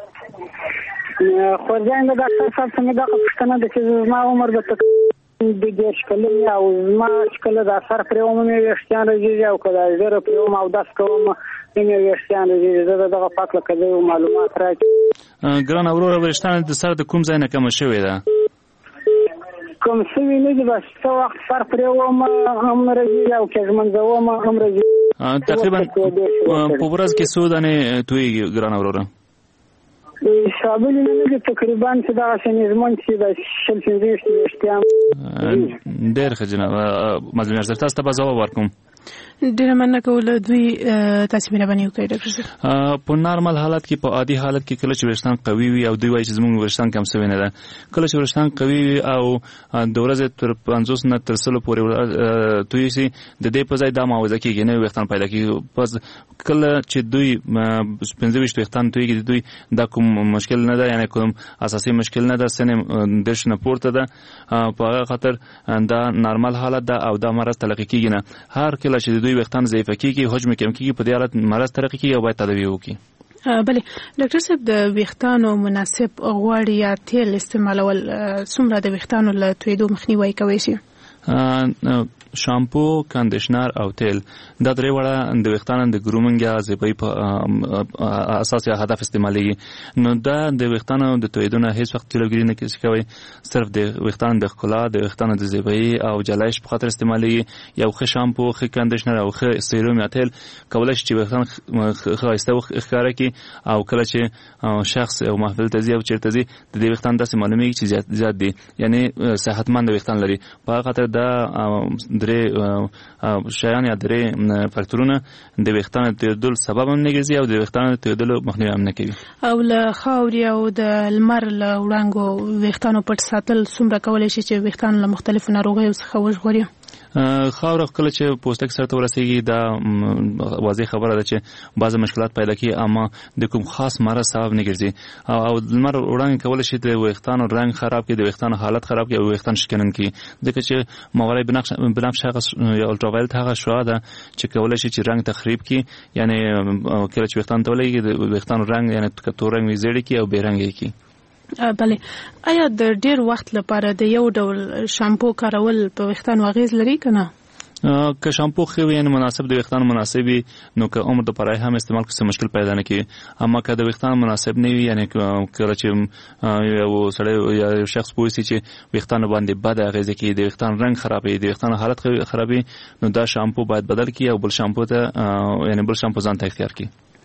خورجان د ډاکټر صاحب څخه دا پوښتنه ده چې زما عمر به د دې شکل او ما شکل د اثر پر عمومي ویښتان راځي او کله زه پر عموم او داس کوم مې ویښتان راځي زه دغه پاک لکه د معلومات راځي. ګران اورور ویښتان د سر د کوم ځای نه کم شوی ده؟ کوم څه نه دي، بس څو وخت سر پر عموم هم راځي او چې منځوم هم راځي. تقریبا په ورځ کې څو دانې تویږي ګران اورور؟ شابل نه دي تقریبا چې دا شنیزمن چې د شل پنځه ویشتیام. ډېر ښه جناب مظلوم صاحب، تاسو ته به ځواب ورکوم. ډېره مننه کوله. دوی تاسو مهرباني وکړئ ډاکټر صاحب. په نارمل حالت کې، په عادي حالت کې کله چې ویښتان قوي وي او دوی وایي چې زموږ ویښتان کم شوي نه ده، کله چې ویښتان قوي وي او د ورځې تر پنځوس نه تر سلو پورې توی شي، د دې په ځای دا معاوضه کېږي، نوي ویښتان پیدا کېږي. پس کله چې دوی پنځه ویشت ویښتان تویږي، دوی دا کوم مشکل نه ده، یعنی کوم اساسي مشکل نه ده، سن دېرش نه پورته ده، په هغه خاطر دا نارمل حالت ده او دا مرض تلقي کېږي نه. هر کله چې دوی ویښتان ضعیفه کېږي، حجم کم کېږي، په دې حالت مرض ترقي کېږي او باید تداوی وکړي. بله ډاکټر صاحب، د ویښتانو مناسب غوړ یا تیل استعمالول څومره د ویښتانو له تویدو مخنیوی کوي شي؟ شامپو، کاندیشنر او تیل دا درې وړه د ویښتانو د ګرومینګ یا زیبایی په اساس یا هدف استعمالېږي. نو دا د ویښتانو د تویدو نه هیڅ وخت جلوګیري نه کوي، صرف د ویښتانو د ښکلا، د ویښتانو د زیبایی او جلایش په خاطر استعمالېږي. یو ښه شامپو، ښه کاندیشنر او ښه سیروم یا تیل کولی شي چې ویښتان ښایسته ښکاره کړي او کله چې شخص یو محفل ته ځي او چېرته ځي، د دې ویښتان داسې معلومېږي چې زیات دي، یعنی صحتمند ویښتان لري. په هغه خاطر دا درې شیان یا درې فاکتورونه د ویښتانو تویدلو سبب هم نه ګرځي او د ویښتانو تویدلو مخنیوی هم نه کوي. او له خاورې او د لمر له وړانګو ویښتانو پټ ساتل څومره کولی شي چې ویښتان له مختلفو ناروغیو څخه وژغوري؟ خاوره کله چې پوستک سره ته ورسېږي، دا واضح خبره ده چې بعضې مشکلات پیدا کړي، اما د کوم خاص مرض سبب نه ګرځي. او لمر وړانګې کولی شي د ویښتانو رنګ خراب کړي، د ویښتانو حالت خراب کړي او ویښتان شکنن کړي، ځکه چې ماورای بنفش هغه یا الټراوایلټ هغه شعاع ده چې کولی شي چې رنګ تخریب کړي، یعنی کله چې ویښتان ته ولګي د ویښتانو رنګ یعنی که تور رنګ وي زیړې کړي او بې رنګه یې کړي. بله، آیا د ډیر وخت لپاره د یو ډول شامپو کارول په ویښتانو اغیز لري که نه؟ که شامپو ښه وي، یعنې مناسب د ویښتانو مناسب وي، نو که عمر دپاره هم استعمال کړي څه مشکل پیدا نه کوي. اما که د ویښتانو مناسب نه وي، یعنې کله چې یو سړی یا یو شخص پوه شي چې ویښتانو باندې بده اغیزه کوي، د ویښتانو رنګ خرابوي، د ویښتانو حالت خرابوي، نو دا شامپو باید بدل کړي او بل شامپو ته یعنې بل شامپو ځان ته اختیار کړي.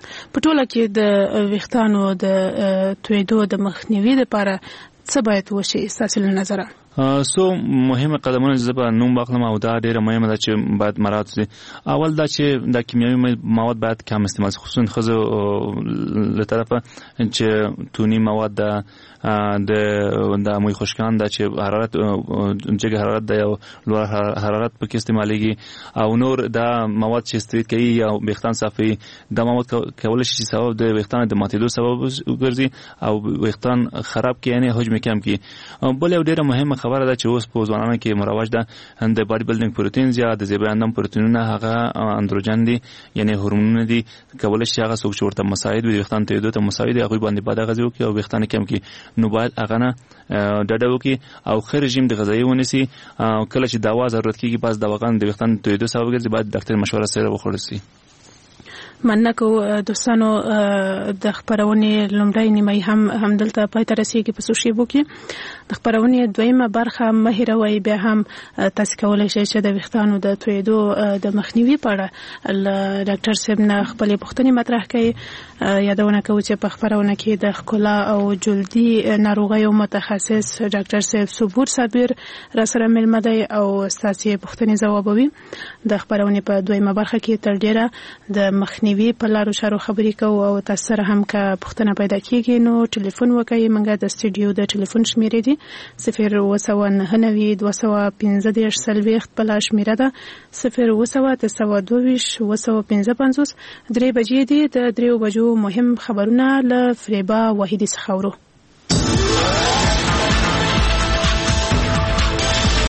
په ټوله کې د ویښتانو د تویدو د مخنیوي لپاره څه باید وشي ستاسو له نظره؟ سو مهمه قدمونه زبا نوم واخلم او دا ډیره مهمه ده چې باید مراعات شي. اول دا چې د کیمیاوي مواد باید کم استعمال شي، خصوصا خزو له طرفه چې تونی مواد د د د موي خشکان د چې حرارت جګ حرارت د یو لوړ حرارت په کې استعمالېږي او نور دا مواد چې استریت کوي او ویښتان صافي د مواد کول شي چې سبب د ویښتان د ماتېدو سبب وګرځي او ویښتان خراب کړي، یعنی حجم کم کړي. بل یو ډیره مهمه خبره ده چې اوس په ځوانانو کې مروج ده د باډي بلډینګ پروتینز یا د زیبایندم پروتینونه، هغه اندروجن دي یعنی هورمونونه دي، کولای شي هغه څوک چې ورته مساعد وي ویښتان ته ته مساعد هغه باندې باید غذا وکړي او ویښتان کم کړي. نو باید هغه نه ډډه وکړي او ښه رژیم د غذایي ونیسي. کله چې دوا ضرورت کیږي پس دواګان د ویښتان تویدو سبب ګرځي، باید ډاکټر مشوره سره وخوړل شي. مننه کوم دوستانو، د خبرونې لومړی نیمه هم همدلته پای ته رسیدي په سوشیبو کې. د خبرونې دویمه برخه مهیروي بیا هم تاسو کولای شئ چې د ویښتانو د تویدو د مخنیوي په اړه ډاکټر صاحب نه خپلې پوښتنې مطرح کړي. یادونه کوو چې په خبرونه کې د ښکلا او جلدي ناروغیو متخصص ډاکټر صاحب صبور صابر را سره ملمه دی او ستاسو پوښتنې ځوابوي. د خبرونې په دویمه برخه کې تر ډیره د مخنیوي په لارو چارو خبرې کوو او تاسو سره هم که پوښتنه پیدا کیږي نو ټلیفون وکړئ. موږ د سټوډیو د ټلیفون شمیرې دي صفر اوه سوه نهه نوي دوه سوه پنځه دېرش څلوېښت بله شمیره ده صفر اوه سوه اته سوه دوه ویشت اوه سوه پنځه پنځوس. درې بجې دي، د دریو بجو مهم خبرونه له فریبا واحدي څخه اورو.